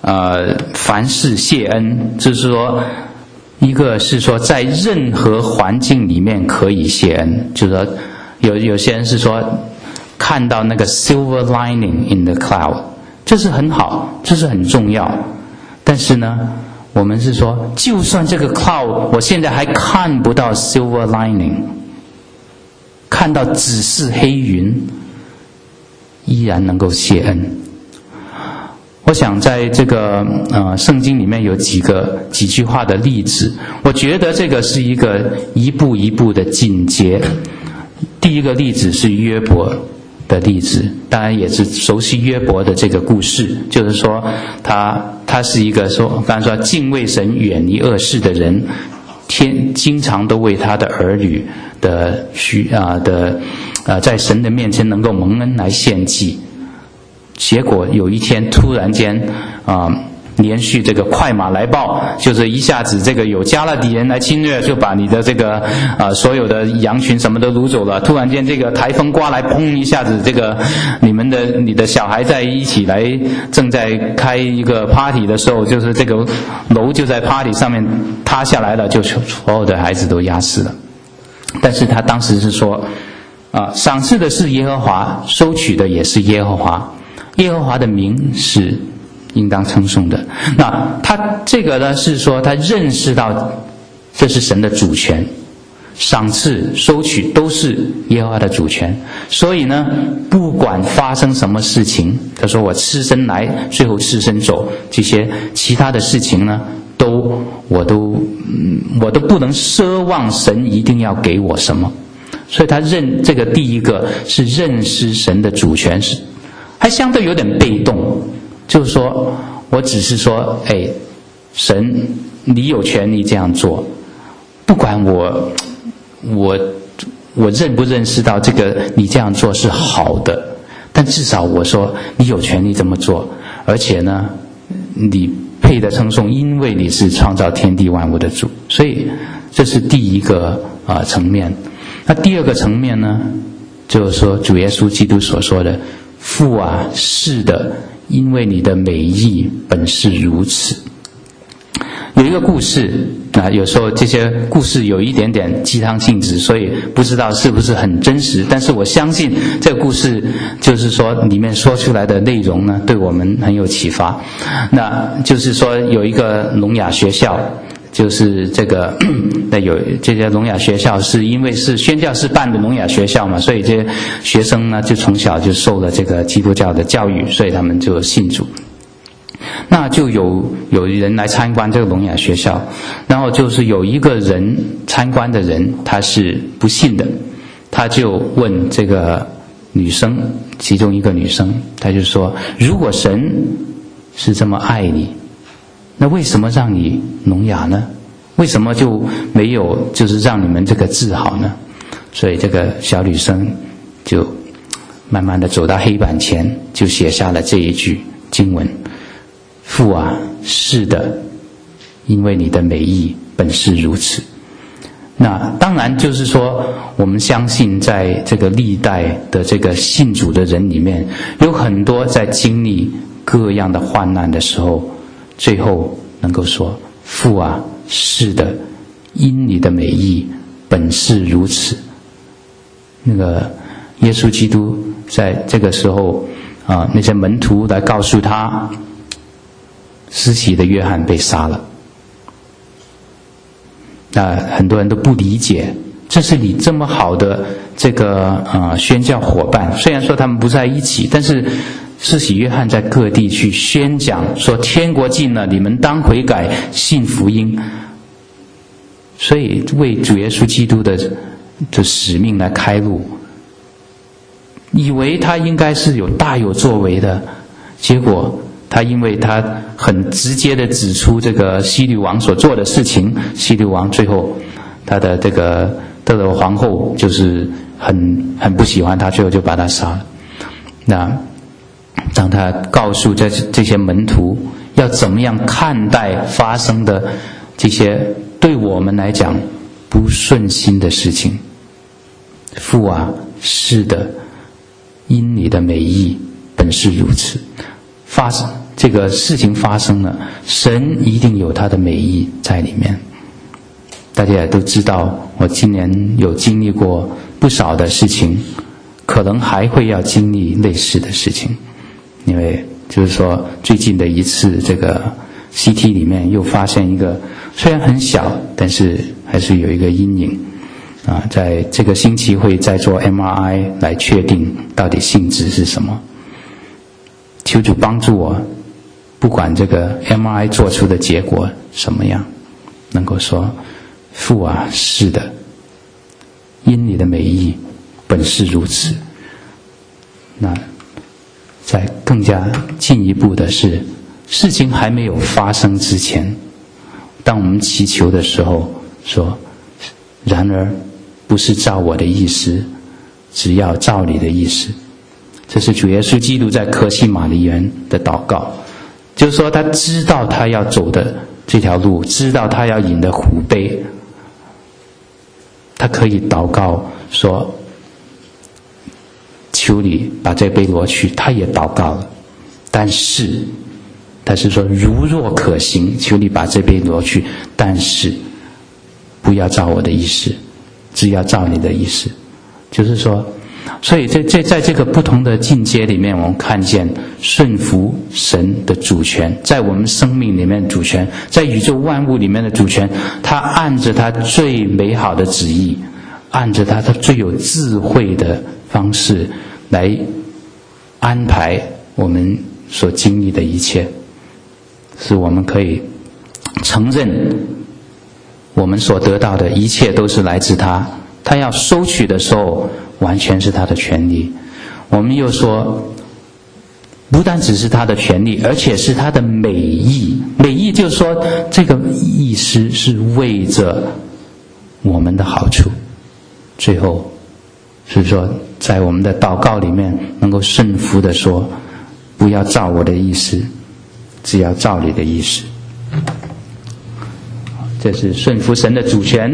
Speaker 1: 呃，凡事谢恩，就是说，一个是说在任何环境里面可以谢恩，就是说，有有些人是说看到那个 silver lining in the cloud， 这是很好，这是很重要。但是呢，我们是说，就算这个 cloud 我现在还看不到 silver lining， 看到只是黑云，依然能够谢恩。我想在这个呃圣经里面有几个几句话的例子，我觉得这个是一个一步一步的进阶。第一个例子是约伯的例子，当然也是熟悉约伯的这个故事，就是说他他是一个说刚才说敬畏神远离恶事的人，天经常都为他的儿女的需啊的啊在神的面前能够蒙恩来献祭。结果有一天突然间啊、呃，连续这个快马来报，就是一下子这个有加勒底人来侵略，就把你的这个啊、呃、所有的羊群什么都掳走了。突然间这个台风刮来，砰一下子这个你们的你的小孩在一起来正在开一个 party 的时候，就是这个楼就在 party 上面塌下来了，就所有的孩子都压死了。但是他当时是说啊，赏赐的是耶和华，收取的也是耶和华。耶和华的名是应当称颂的。那他这个呢是说他认识到这是神的主权，赏赐收取都是耶和华的主权，所以呢不管发生什么事情，他说我赤身来最后赤身走，这些其他的事情呢都我都嗯我都不能奢望神一定要给我什么。所以他认这个第一个是认识神的主权，是还相对有点被动，就是说我只是说哎，神你有权利这样做，不管我我我认不认识到这个你这样做是好的，但至少我说你有权利这么做，而且呢你配得称颂，因为你是创造天地万物的主。所以这是第一个啊、呃、层面。那第二个层面呢，就是说主耶稣基督所说的父啊，是的，因为你的美意本是如此。有一个故事啊，有时候这些故事有一点点鸡汤性质，所以不知道是不是很真实，但是我相信这个故事就是说里面说出来的内容呢，对我们很有启发。那就是说有一个聋哑学校，就是这个那有这些聋哑学校是因为是宣教士办的聋哑学校嘛，所以这些学生呢就从小就受了这个基督教的教育，所以他们就信主。那就有有人来参观这个聋哑学校，然后就是有一个人参观的人他是不信的，他就问这个女生，其中一个女生，他就说如果神是这么爱你，那为什么让你聋哑呢？为什么就没有就是让你们这个治好呢？所以这个小女生就慢慢的走到黑板前，就写下了这一句经文：父啊，是的，因为你的美意本是如此。那当然就是说我们相信在这个历代的这个信主的人里面，有很多在经历各样的患难的时候，最后能够说父啊，是的，因你的美意本是如此。那个耶稣基督在这个时候啊，那些门徒来告诉他，施洗的约翰被杀了。那很多人都不理解，这是你这么好的这个啊、呃、宣教伙伴，虽然说他们不在一起，但是施洗约翰在各地去宣讲，说天国近了，你们当悔改，信福音。所以为主耶稣基督的的使命来开路，以为他应该是有大有作为的，结果他因为他很直接的指出这个希律王所做的事情，希律王最后他的这个德罗皇后就是很很不喜欢他，最后就把他杀了。那当他告诉这这些门徒要怎么样看待发生的这些对我们来讲不顺心的事情，父啊，是的，因你的美意本是如此。发这个事情发生了，神一定有他的美意在里面。大家也都知道，我今年有经历过不少的事情，可能还会要经历类似的事情。因为就是说最近的一次这个 C T 里面又发现一个虽然很小，但是还是有一个阴影啊，在这个星期会再做 M R I 来确定到底性质是什么。求主帮助我，不管这个 M R I 做出的结果什么样，能够说父啊，是的，因你的美意本是如此。那再更加进一步的是，事情还没有发生之前，当我们祈求的时候说，然而不是照我的意思，只要照你的意思。这是主耶稣基督在客西马尼园的祷告，就是说他知道他要走的这条路，知道他要饮的苦杯，他可以祷告说，求你把这杯挪去，他也祷告了，但是他是说如若可行，求你把这杯挪去，但是不要照我的意思，只要照你的意思。就是说，所以在在在这个不同的境界里面，我们看见顺服神的主权，在我们生命里面的主权，在宇宙万物里面的主权，他按着他最美好的旨意，按着他他最有智慧的方式来安排我们所经历的一切，使我们可以承认我们所得到的一切都是来自他，他要收取的时候完全是他的权利。我们又说不但只是他的权利，而且是他的美意。美意就是说这个意思是为着我们的好处。最后是说在我们的祷告里面能够顺服的说，不要照我的意思，只要照你的意思。这是顺服神的主权。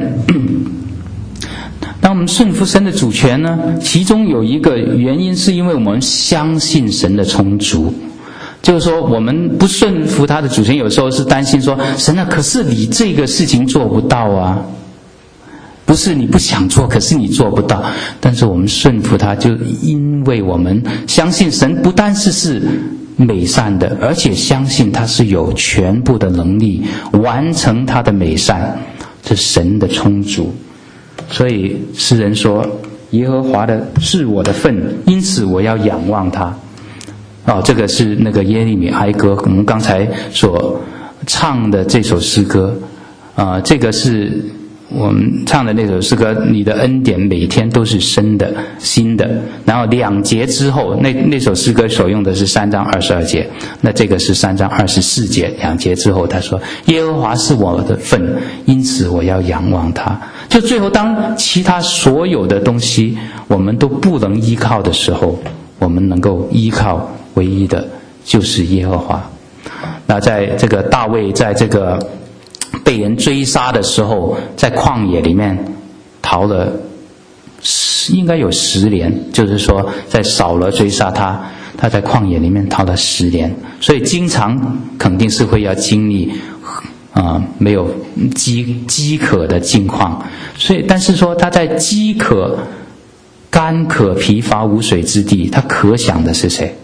Speaker 1: 当我们顺服神的主权呢，其中有一个原因是因为我们相信神的充足。就是说我们不顺服他的主权，有时候是担心说，神啊，可是你这个事情做不到啊，不是你不想做，可是你做不到。但是我们顺服他，就因为我们相信神不单是是美善的，而且相信他是有全部的能力完成他的美善，这神的充足。所以诗人说，耶和华的是我的份，因此我要仰望他。哦，这个是那个耶利米哀歌，我们刚才所唱的这首诗歌啊、呃，这个是我们唱的那首诗歌，你的恩典每天都是新的新的。然后两节之后，那那首诗歌所用的是三章二十二节，那这个是三章二十四节。两节之后他说，耶和华是我的份，因此我要仰望他。就最后当其他所有的东西我们都不能依靠的时候，我们能够依靠唯一的就是耶和华。那在这个大卫在这个被人追杀的时候，在旷野里面逃了应该有十年，就是说在扫罗追杀他，他在旷野里面逃了十年，所以经常肯定是会要经历啊、呃、没有饥饥渴的境况。所以但是说他在饥渴干渴疲乏无水之地，他可想的是谁？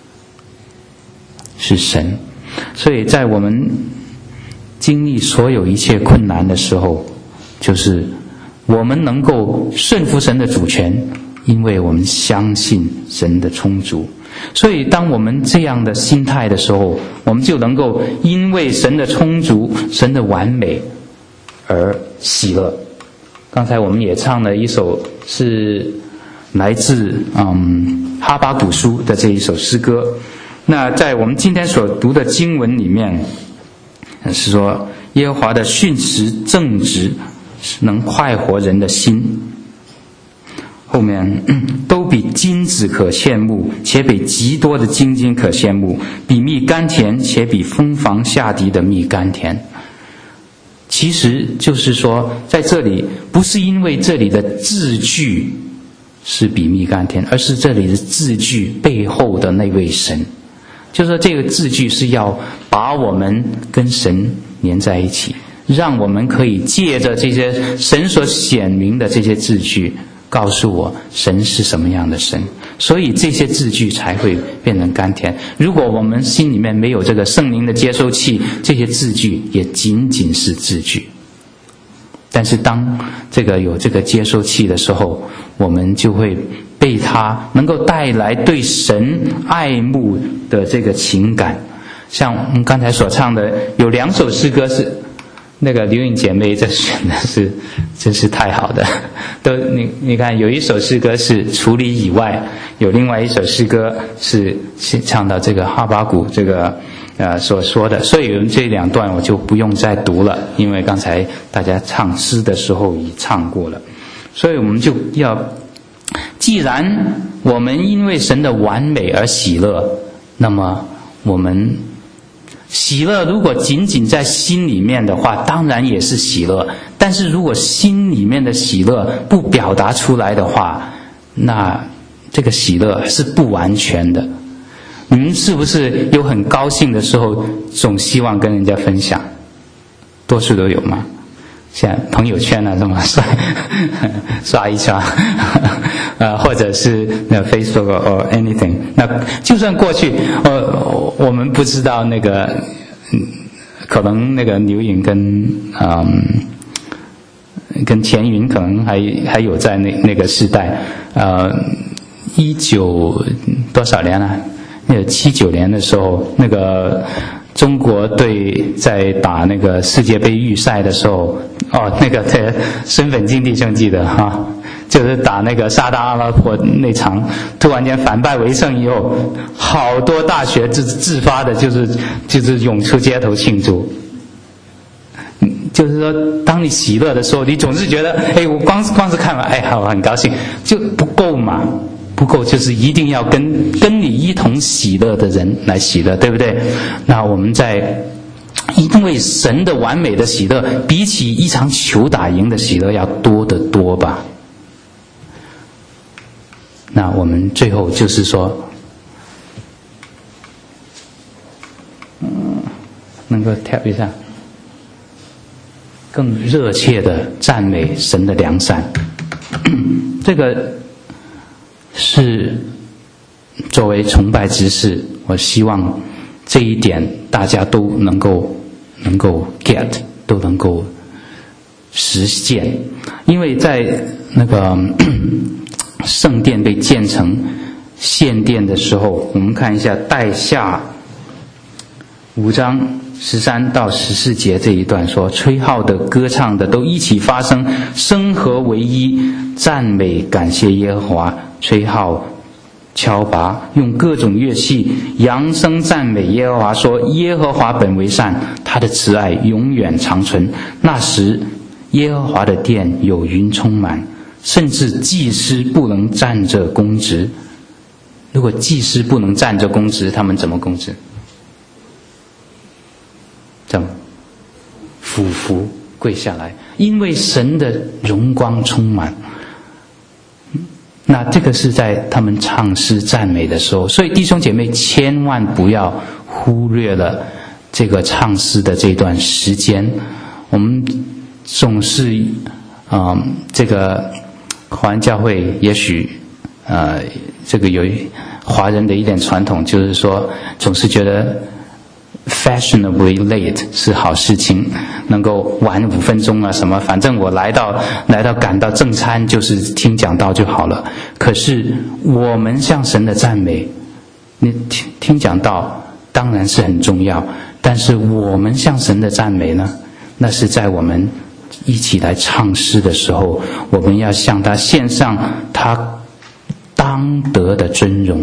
Speaker 1: 是神。所以在我们经历所有一切困难的时候，就是我们能够顺服神的主权，因为我们相信神的充足。所以当我们这样的心态的时候，我们就能够因为神的充足，神的完美而喜乐。刚才我们也唱了一首是来自嗯哈巴谷书的这一首诗歌。那在我们今天所读的经文里面是说，耶和华的训词正直，能快活人的心。后面都比金子可羡慕，且比极多的金金可羡慕，比蜜甘甜，且比蜂房下滴的蜜甘甜。其实就是说，在这里不是因为这里的字句是比蜜甘甜，而是这里的字句背后的那位神， 就是说这个字句是要把我们跟神连在一起，让我们可以借着这些神所显明的这些字句，告诉我神是什么样的神，所以这些字句才会变成甘甜。如果我们心里面没有这个圣灵的接收器，这些字句也仅仅是字句。但是当这个有这个接收器的时候，我们就会被它能够带来对神爱慕的这个情感。像我们刚才所唱的有两首诗歌是那个刘颖姐妹这选的是真是太好的，都你你看有一首诗歌是除你以外，有另外一首诗歌是唱到这个哈巴谷这个呃所说的，所以这两段我就不用再读了，因为刚才大家唱诗的时候已唱过了。所以我们就要，既然我们因为神的完美而喜乐，那么我们喜乐如果仅仅在心里面的话，当然也是喜乐，但是如果心里面的喜乐不表达出来的话，那这个喜乐是不完全的。你们是不是有很高兴的时候总希望跟人家分享？多数都有吗？现在朋友圈啊这么刷刷一刷呃，或者是那 Facebook or anything， 那就算过去呃我们不知道那个可能那个刘颖跟嗯跟钱云可能还还有在那那个时代，呃一九多少年啊，那个七九年的时候，那个中国队在打那个世界杯预赛的时候，哦，那个对孙粉金弟兄记得哈，就是打那个沙特阿拉伯那场，突然间反败为胜以后，好多大学自自发的，就是就是涌出街头庆祝。就是说，当你喜乐的时候，你总是觉得，哎，我光光是看完，哎，我很高兴，就不够嘛。不够，就是一定要跟跟你一同喜乐的人来喜乐，对不对？那我们在因为神的完美的喜乐，比起一场球打赢的喜乐要多得多吧。那我们最后就是说，嗯，能够 tap 一下，更热切的赞美神的良善，这个是作为崇拜执事，我希望这一点大家都能够能够 get， 都能够实现。因为在那个圣殿被建成献殿的时候，我们看一下带下五章十三到十四节这一段说，吹号的歌唱的都一起发声，声和为一，赞美感谢耶和华，吹号敲拔，用各种乐器扬声赞美耶和华，说耶和华本为善，他的慈爱永远长存。那时耶和华的殿有云充满，甚至祭司不能站着供职。如果祭司不能站着供职，他们怎么供职？怎么俯伏跪下来？因为神的荣光充满。那这个是在他们唱诗赞美的时候，所以弟兄姐妹千万不要忽略了这个唱诗的这段时间。我们总是啊、呃，这个华人教会也许呃，这个有华人的一点传统，就是说总是觉得fashionably late 是好事情，能够晚五分钟啊什么，反正我来到来到赶到正餐就是听讲道就好了。可是我们向神的赞美，你听听讲道当然是很重要，但是我们向神的赞美呢，那是在我们一起来唱诗的时候，我们要向他献上他当得的尊荣。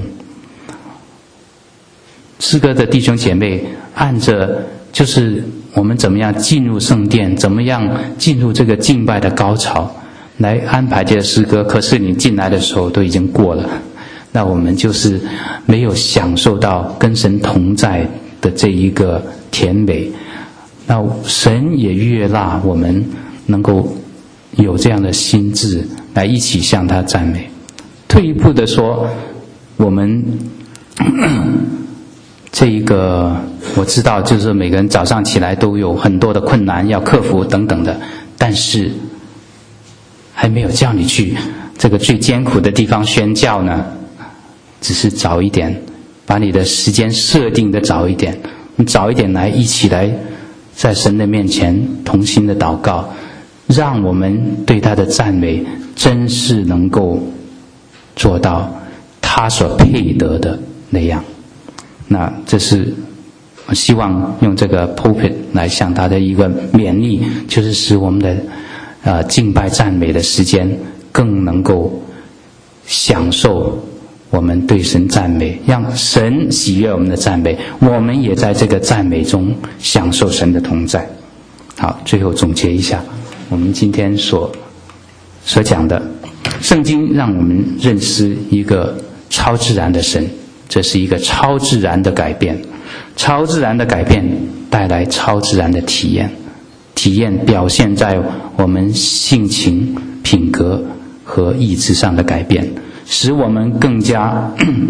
Speaker 1: 诗歌的弟兄姐妹按着就是我们怎么样进入圣殿，怎么样进入这个敬拜的高潮来安排这个诗歌，可是你进来的时候都已经过了，那我们就是没有享受到跟神同在的这一个甜美。那神也悦纳我们能够有这样的心志来一起向他赞美。退一步的说，我们这一个我知道，就是每个人早上起来都有很多的困难要克服等等的，但是还没有叫你去这个最艰苦的地方宣教呢，只是早一点，把你的时间设定的早一点，你早一点来，一起来在神的面前同心的祷告，让我们对他的赞美真是能够做到他所配得的那样。那这是我希望用这个 pulpit 来向他的一个勉励，就是使我们的呃敬拜赞美的时间更能够享受我们对神赞美，让神喜悦我们的赞美，我们也在这个赞美中享受神的同在。好，最后总结一下我们今天所所讲的，圣经让我们认识一个超自然的神，这是一个超自然的改变，超自然的改变带来超自然的体验，体验表现在我们性情、品格和意志上的改变，使我们更加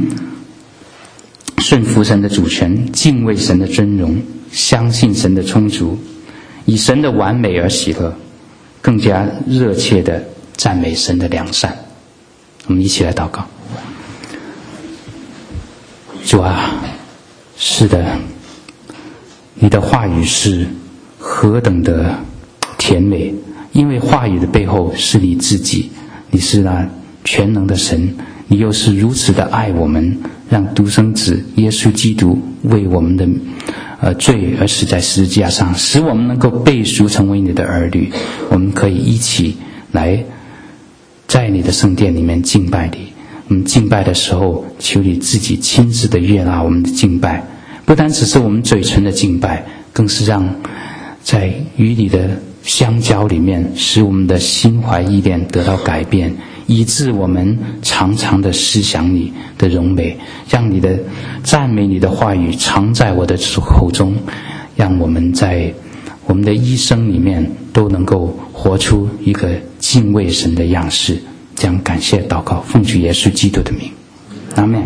Speaker 1: 顺服神的主权，敬畏神的尊荣，相信神的充足，以神的完美而喜乐，更加热切地赞美神的良善。我们一起来祷告。主啊，是的，你的话语是何等的甜美，因为话语的背后是你自己，你是那全能的神，你又是如此的爱我们，让独生子耶稣基督为我们的呃罪而死在十字架上，使我们能够被赎成为你的儿女，我们可以一起来在你的圣殿里面敬拜你。我们敬拜的时候，求你自己亲自的悦纳我们的敬拜，不单只是我们嘴唇的敬拜，更是让在与你的相交里面，使我们的心怀意念得到改变，以致我们常常的思想你的荣美，让你的赞美你的话语常在我的口中，让我们在我们的一生里面都能够活出一个敬畏神的样式。这样感谢祷告，奉主耶稣基督的名，阿们。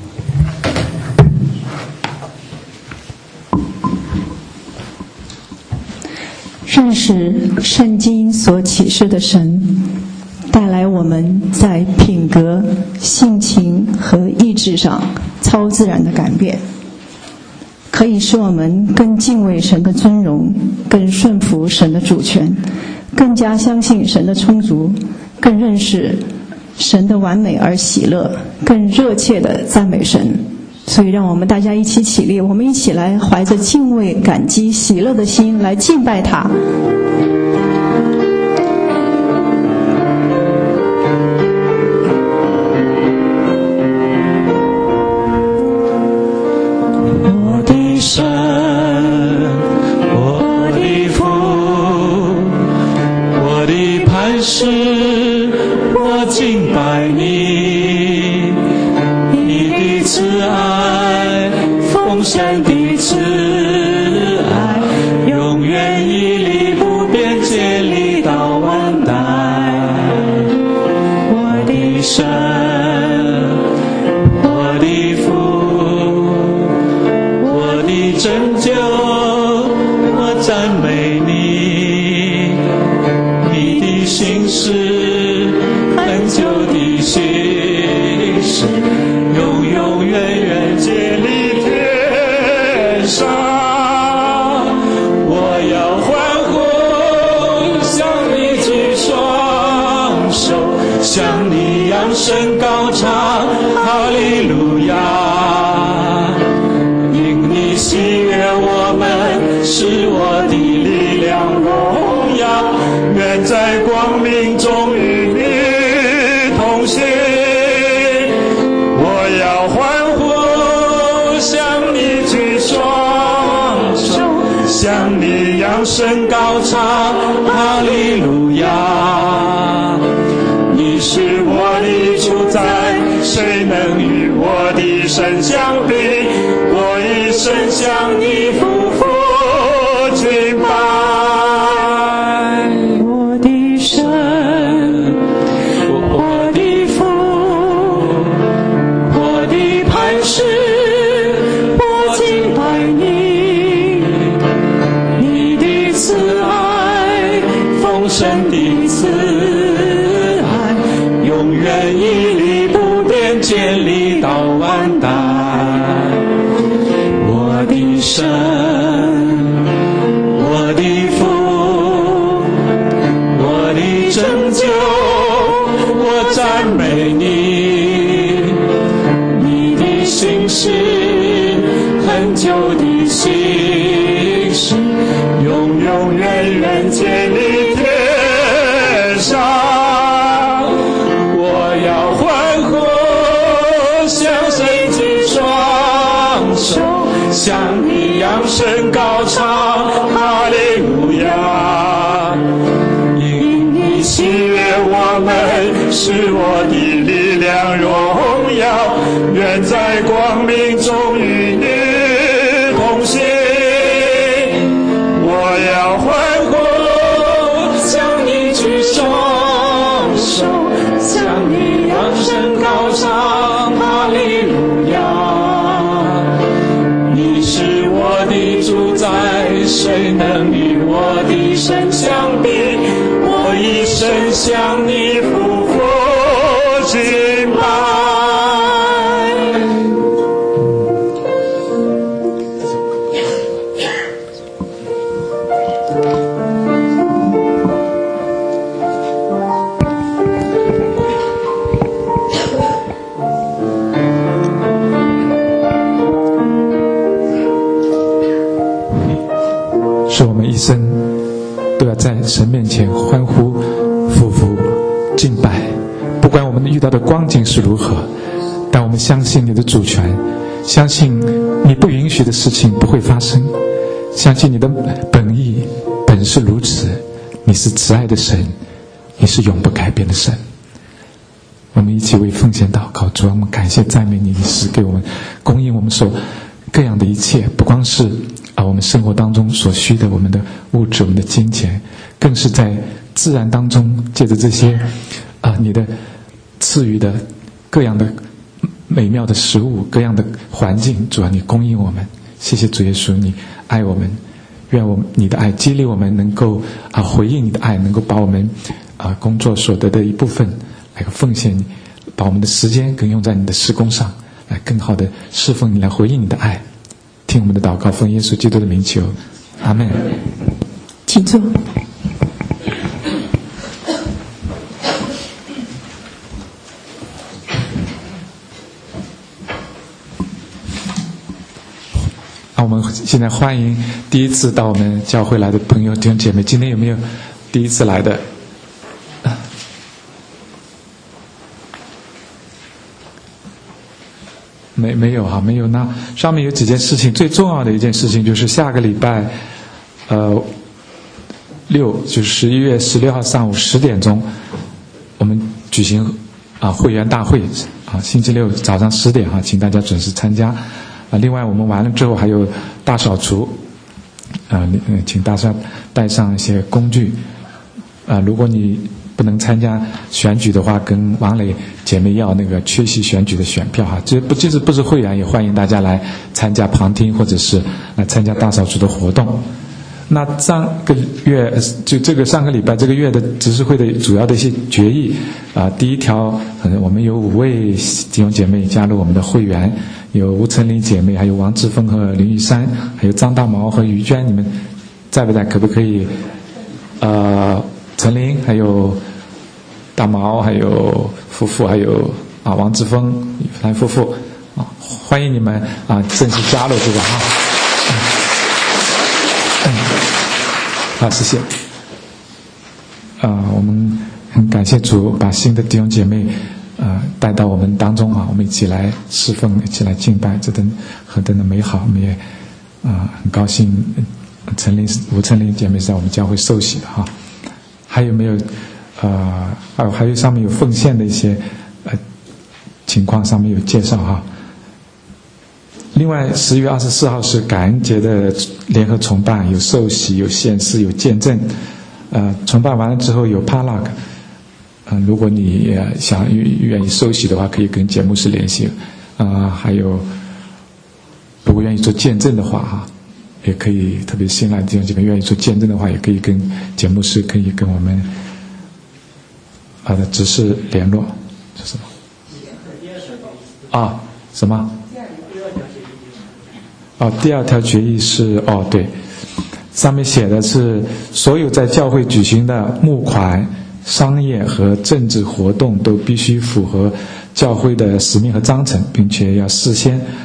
Speaker 2: 认识圣经所启示的神，带来我们在品格、性情和意志上超自然的改变，可以使我们更敬畏神的尊荣，更顺服神的主权，更加相信神的充足，更认识神的完美而喜乐，更热切地赞美神。所以让我们大家一起起立，我们一起来怀着敬畏、感激、喜乐的心来敬拜他。
Speaker 3: 我的神，我的父，我的磐石，我敬拜你，你的慈爱，丰盛的慈爱，永远屹立不变，建立到万代。我的神，我的父，我的拯救，我赞美你，你的心事，很久的心事，永永远远建立天上。我要欢呼，向你举双手，向你扬声高唱，哈利路亚。因你喜悦我们，是我的力量荣耀，愿在光明中与你同行。我要欢呼，向你举双手，向你扬声高唱，哈利路亚。你是我的主宰，谁能与我的神相比？我一生向你匍匐敬拜。
Speaker 2: 我的神，
Speaker 3: 我的父，我的磐石，我敬神的慈爱，永远屹立不变，建立到万代。我的神，我的父，我的拯救，我赞美你，你的心事，很久的心事，永永远远建立天上。我要欢呼，向神举双手，向你扬声高唱，哈利路亚！因你喜悦我们，是我的力量荣耀，愿在光明中与你同行。我要欢呼，向你举双手，向你扬声高唱，哈利路亚！你是我的主宰，谁能与我的神相比？我一生向你匍匐敬拜。
Speaker 4: 是我们一生都要在神面前欢呼、匍匐、敬拜，不管我们遇到的光景是如何，但我们相信你的主权，相信你不允许的事情不会发生，相信你的本意本是如此，你是慈爱的神，你是永不改变的神。我们一起为奉献祷告，主啊，我们感谢赞美你，你是给我们供应我们所各样的一切，不光是啊我们生活当中所需的我们的物质、我们的金钱，更是在自然当中借着这些啊你的赐予的各样的美妙的食物、各样的环境，主啊，你供应我们。谢谢主耶稣，你爱我们，愿我们你的爱激励我们，能够啊回应你的爱，能够把我们啊工作所得的一部分来奉献你，把我们的时间更用在你的事工上，来更好的侍奉你，来回应你的爱。听我们的祷告，奉耶稣基督的名求，阿们。
Speaker 2: 请坐。
Speaker 4: 那我们现在欢迎第一次到我们教会来的朋友弟兄姐妹，今天有没有第一次来的？没没有哈，没有。那上面有几件事情，最重要的一件事情就是下个礼拜，呃，六就是十一月十六号上午十点钟，我们举行啊会员大会啊，星期六早上十点哈，请大家准时参加。啊，另外我们完了之后还有大扫除，啊，请大家带上一些工具。啊，如果你不能参加选举的话，跟王磊姐妹要那个缺席选举的选票哈。这不即使不是会员，也欢迎大家来参加旁听或者是来参加大扫除的活动。那上个月就这个上个礼拜这个月的执事会的主要的一些决议啊，第一条，呃，我们有五位弟兄姐妹加入我们的会员，有吴成林姐妹，还有王志峰和林玉山，还有张大毛和于娟，你们在不在？可不可以？呃。陈林，还有大毛，还有夫妇，还有啊王志峰、兰夫妇啊，欢迎你们啊正式加入这个哈。嗯，好，谢谢。啊，我们很感谢主把新的弟兄姐妹啊带到我们当中啊，我们一起来侍奉，一起来敬拜，这等何等的美好！我们也啊很高兴，陈林吴陈林姐妹是在我们教会受洗的哈。还有没有，呃，还有还有上面有奉献的一些呃情况，上面有介绍哈。另外，十月二十四号是感恩节的联合崇拜，有受洗、有献诗、有见证。呃，崇拜完了之后有 Palak， 嗯、呃，如果你想愿意受洗的话，可以跟节目室联系。啊、呃，还有如果愿意做见证的话哈， 也可以特别信赖弟兄姐妹愿意做见证的话，也可以跟节目师可以跟我们啊的执事联络。是什么？啊，什么？哦，第二条决议是哦，对，上面写的是所有在教会举行的募款、商业和政治活动都必须符合教会的使命和章程，并且要事先